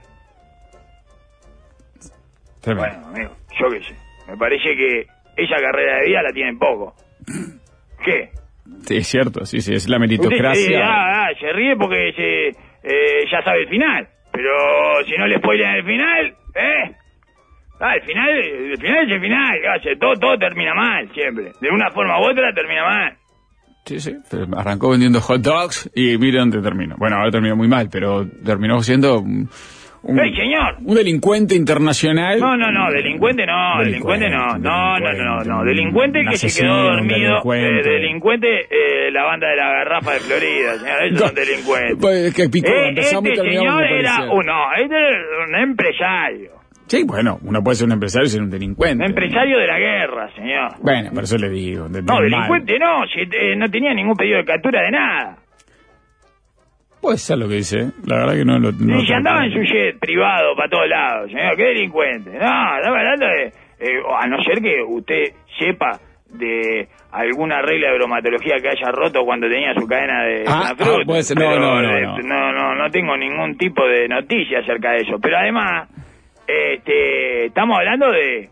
Tremendo. Bueno, amigo, yo qué sé. Me parece que esa carrera de vida la tienen poco. ¿Qué? Sí, es cierto, sí, es la meritocracia. Se ríe porque ya sabe el final. Pero si no le spoilean el final, el final es el final. Todo termina mal, siempre. De una forma u otra termina mal. Sí, pero arrancó vendiendo hot dogs y mire dónde terminó. Bueno, ahora terminó muy mal, pero terminó siendo señor! Un delincuente internacional. No, delincuente no. Delincuente que se quedó dormido. Delincuente, la banda de la Garrafa de Florida, señor. Esos son delincuentes. Pues, que picó, empezamos y terminamos. Señor era un empresario. Sí, bueno, uno puede ser un empresario y ser un delincuente. Un empresario de la guerra, señor. Bueno, por eso le digo. No, delincuente no, si, no tenía ningún pedido de captura de nada. Puede ser lo que dice, la verdad que no lo... Y se andaba en su jet privado para todos lados, señor, qué delincuente. No, estaba hablando de... a no ser que usted sepa de alguna regla de bromatología que haya roto cuando tenía su cadena de fruta. Puede ser, no tengo ningún tipo de noticia acerca de eso. Pero además, estamos hablando de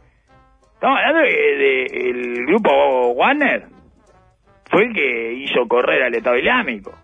el grupo Wagner fue el que hizo correr al Estado Islámico.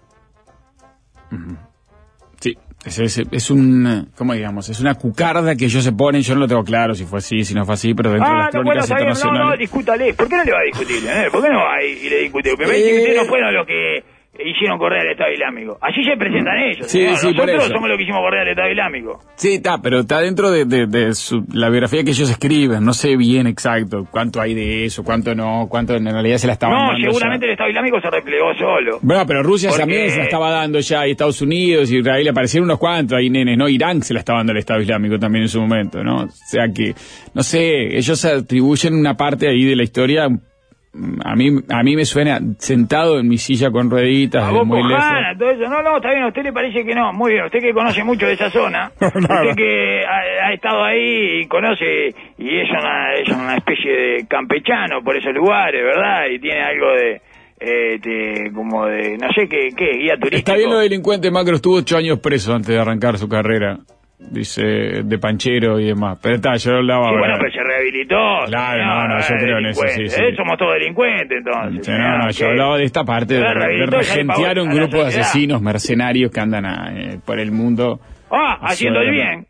Sí, es un, ¿cómo digamos? Es una cucarda que ellos se ponen, yo no lo tengo claro si fue así, si no fue así, pero dentro de las crónicas internacionales... No, discútale, ¿por qué no le va a discutir? ¿Por qué no va y le discute? Me parece que ustedes no fueron los que hicieron correr al Estado Islámico. Allí se presentan ellos, sí, nosotros somos los que hicimos correr al Estado Islámico. Sí, pero está dentro de la biografía que ellos escriben, no sé bien exacto cuánto hay de eso, cuánto no, cuánto en realidad se la estaban dando. No, seguramente el Estado Islámico se replegó solo. Bueno, pero Rusia también se la estaba dando ya, y Estados Unidos, y Israel, aparecieron unos cuantos ahí, nenes, ¿no? Irán se la estaba dando al Estado Islámico también en su momento, ¿no? O sea que, no sé, ellos atribuyen una parte ahí de la historia. A mí me suena sentado en mi silla con rueditas. A vos, Cojana, todo eso. No, está bien, a usted le parece que no. Muy bien, usted que conoce mucho de esa zona. Usted que ha estado ahí y conoce, y es una especie de campechano por esos lugares, ¿verdad? Y tiene algo de... como de, no sé qué, guía turístico. Está bien lo delincuente. Macro estuvo 8 años preso antes de arrancar su carrera. Dice, de panchero y demás. Pero yo hablaba... Sí, bueno, pero se rehabilitó. Claro, yo creo en eso, sí. Somos todos delincuentes, entonces. Sí, yo hablaba de esta parte de regentear un grupo de asesinos mercenarios que andan por el mundo... haciendo el bien.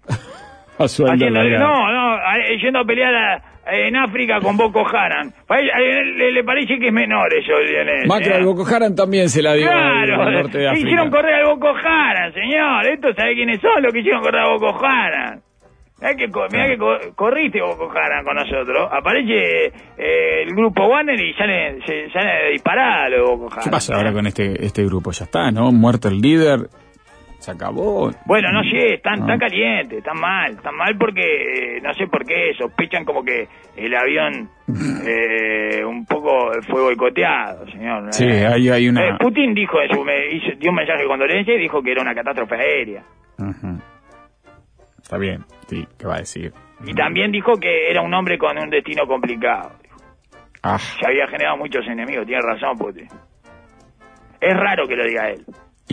Yendo a pelear en África con Boko Haram. Le parece que es menor eso, Lionel. Macro, al Boko Haram también se la dio al norte de África. Hicieron correr al Boko Haram, señor. ¿Esto sabe quiénes son los que hicieron correr a Boko Haram? Mirá que corriste Boko Haram con nosotros. Aparece el grupo Wagner y sale disparada los Boko Haram. ¿Qué pasa ahora con este grupo? Ya está, ¿no? Muerto el líder. Se acabó. Bueno, no sé, están calientes, están mal porque no sé por qué, sospechan como que el avión un poco fue boicoteado, señor. Sí, hay una... Putin dio un mensaje de condolencia y dijo que era una catástrofe aérea. Uh-huh. Está bien, sí, ¿qué va a decir? Y también dijo que era un hombre con un destino complicado. Se había generado muchos enemigos, tiene razón Putin. Es raro que lo diga él.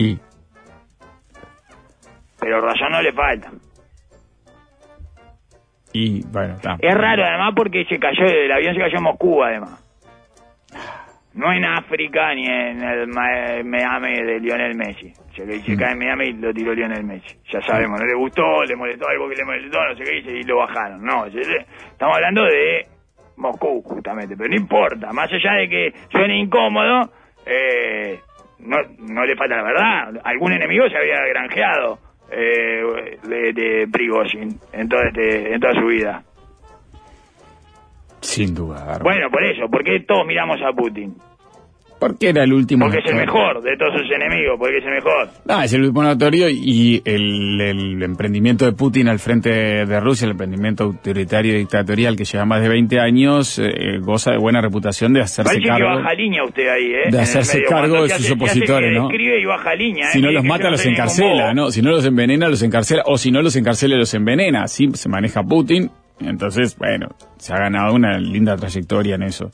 Pero razón no le falta. Y bueno, está. Es raro además porque el avión se cayó en Moscú además. No en África ni en el Miami de Lionel Messi. Se cae en Miami y lo tiró Lionel Messi. Ya sabemos, no le gustó, le molestó algo que le molestó, no sé qué, y lo bajaron. No, estamos hablando de Moscú justamente, pero no importa. Más allá de que suene incómodo, no le falta la verdad. Algún enemigo se había granjeado de Prigozhin en toda su vida. Sin duda. Bueno, por eso, ¿por qué todos miramos a Putin? Porque era el último. Porque es el mejor de todos sus enemigos, porque es el mejor. Es el último notorio, y el emprendimiento de Putin al frente de Rusia, el emprendimiento autoritario y dictatorial que lleva más de 20 años, goza de buena reputación de hacerse parece cargo. Que baja línea usted ahí, de hacerse cargo de sus opositores, ¿no? Escribe y baja línea. Si no los mata, los encarcela, ¿no? Si no los envenena, los encarcela. O si no los encarcela, los envenena. Así se maneja Putin. Entonces, bueno, se ha ganado una linda trayectoria en eso.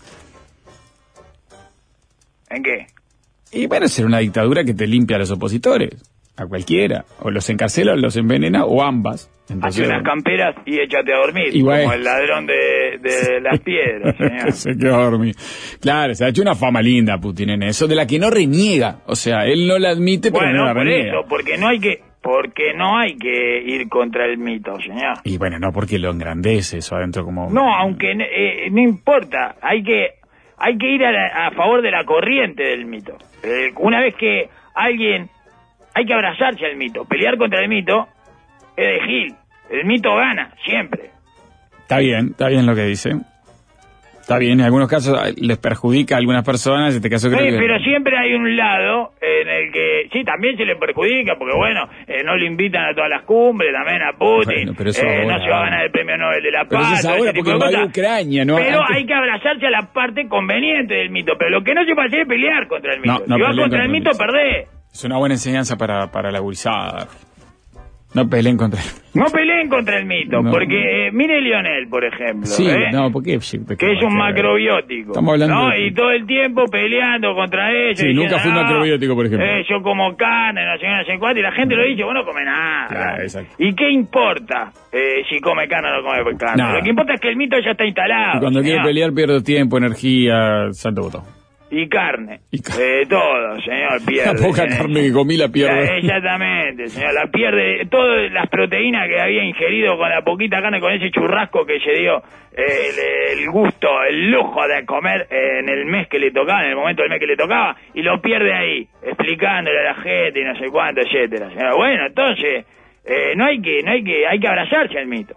¿En qué? Y bueno, ser una dictadura que te limpia a los opositores, a cualquiera, o los encarcela o los envenena, o ambas. Hace unas camperas y échate a dormir, como el ladrón de las piedras, señor. Se quedó a dormir. Claro, se ha hecho una fama linda Putin en eso, de la que no reniega. O sea, él no la admite, pero no la reniega. Eso, porque no hay que ir contra el mito, señor. Y bueno, no porque lo engrandece eso adentro como... No, aunque no importa, hay que ir a favor de la corriente del mito. Una vez que hay que abrazarse al mito, pelear contra el mito, es de Gil. El mito gana, siempre. Está bien lo que dice. Está bien, en algunos casos les perjudica a algunas personas, en este caso creo que... Pero siempre hay un lado en el que, sí, también se le perjudica, porque bueno, no le invitan a todas las cumbres, también a Putin, Bueno, pero eso no ahora... se va a ganar el premio Nobel de la Paz. Pero eso es ahora porque invadió Ucrania, ¿no? Pero Antes... hay que abrazarse a la parte conveniente del mito, pero lo que no se puede hacer es pelear contra el mito. No, si vas contra el mito, perdés. Es una buena enseñanza para la gurizada. No peleen contra el... No peleen contra el mito, No. porque mire Lionel, por ejemplo. Sí, no, ¿por qué? Que es un macrobiótico. Estamos hablando ¿no? de... Y todo el tiempo peleando contra ellos. Sí, nunca fui macrobiótico, por ejemplo. Yo como carne, no sé cuánto, y la gente lo dice, vos no come nada. Claro, exacto. ¿Y qué importa si come carne o no come carne? Nada. Lo que importa es que el mito ya está instalado. Y cuando señor. quiero pelear pierdo tiempo, energía, santo botón. Y carne. Y carne. Todo, señor, pierde. La poca carne que comí la pierdo. Exactamente, señor. La pierde todas las proteínas que había ingerido con la poquita carne, con ese churrasco que se dio el gusto, el lujo de comer en el mes que le tocaba, en el momento del mes que le tocaba, y lo pierde ahí, explicándole a la gente y no sé cuánto, etcétera. Señor. Bueno, entonces, hay que abrazarse al mito.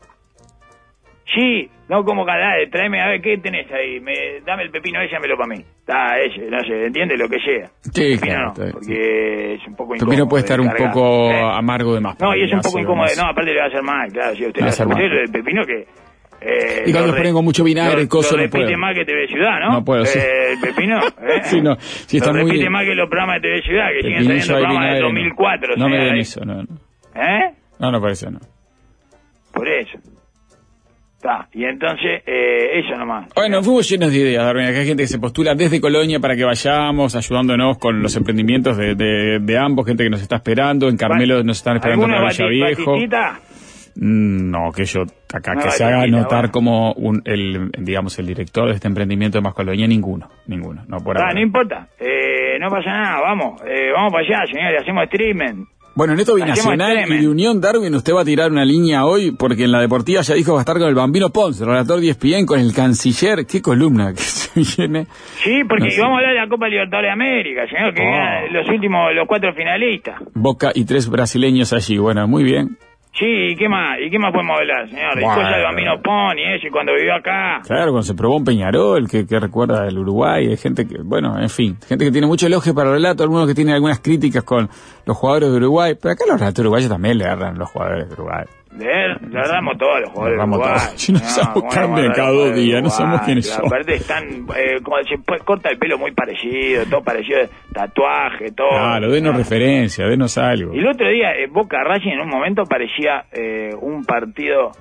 Sí, no como cada vez, tráeme, a ver, ¿qué tenés ahí? Dame el pepino ese, dámelo para mí. Ese, no sé, entiende lo que sea. Sí, Pepino claro. no, porque es un poco El incómodo. pepino puede estar un cargar. poco amargo de más. No, y es un poco Hace incómodo. más. No, aparte le va a hacer mal, claro. Si usted Va a le hacer hace mal. el pepino que... Y cuando ponen con mucho vinagre, coso, lo no repite puedo. más que TV Ciudad, ¿no? No puedo, sí. El pepino, Sí, no, sí está lo muy repite bien. más que los programas de TV Ciudad, que siguen Pepinillo saliendo hay programas de vinagre, 2004. No me señor, den ahí. eso, no. ¿Eh? No parece, no. Por eso. Está, y entonces, eso nomás. Bueno, fuimos llenos de ideas, Darwin. Acá hay gente que se postula desde Colonia para que vayamos, ayudándonos con los emprendimientos de ambos, gente que nos está esperando. En Carmelo nos están esperando ¿Alguna para Villa Viejo. batitita? No, que yo acá Una que se haga batidita, notar bueno. como el director de este emprendimiento de Más Colonia, ninguno, no por ahora. No importa, no pasa nada, vamos para allá, señores, hacemos streaming. Bueno, en esto binacional Hacemos y de Unión, Darwin, usted va a tirar una línea hoy, porque en la deportiva ya dijo que va a estar con el Bambino Pons, el relator de ESPN, con el canciller. Qué columna que se viene. Sí, porque No sé. vamos a hablar de la Copa Libertadores de América, señor, que ganan los 4 finalistas. Boca y 3 brasileños allí. Bueno, muy bien. Sí, ¿y qué más podemos hablar, señor? De Bueno. cosas de Bambino Pon y eso, y cuando vivió acá. Claro, cuando se probó un Peñarol, que recuerda del Uruguay, hay gente que, bueno, en fin, gente que tiene mucho elogio para el relato, algunos que tienen algunas críticas con los jugadores de Uruguay, pero acá los relatos uruguayos también le agarran los jugadores de Uruguay. Le damos todos los jugadores de Damos Uruguay. todos. Si no sabemos ¿cómo carne vamos a cada dar 2 los días, no jugadores de sabemos quiénes Uruguay? son. Aparte están, como se corta el pelo muy parecido, todo parecido, tatuaje, todo. Claro, denos referencia, denos algo. Y el otro día, Boca Racing en un momento parecía un partido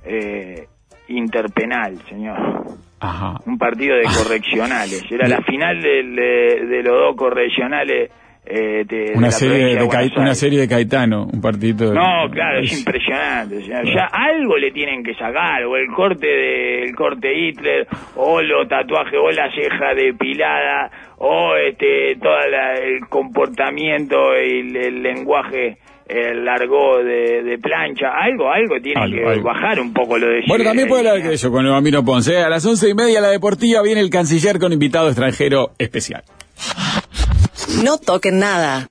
interpenal, señor. Ajá. Un partido de correccionales. Era la final de los dos correccionales. Una serie de Caetano, un partidito. No, claro, es impresionante. O sea, ya algo le tienen que sacar, o el corte Hitler, o los tatuajes, o la ceja depilada, o todo el comportamiento y el lenguaje largo de plancha. Algo tiene que bajar un poco lo de... Bueno, también puede hablar de eso con el Bambino Ponce. A las 11:30 la deportiva viene el canciller con invitado extranjero especial. No toquen nada.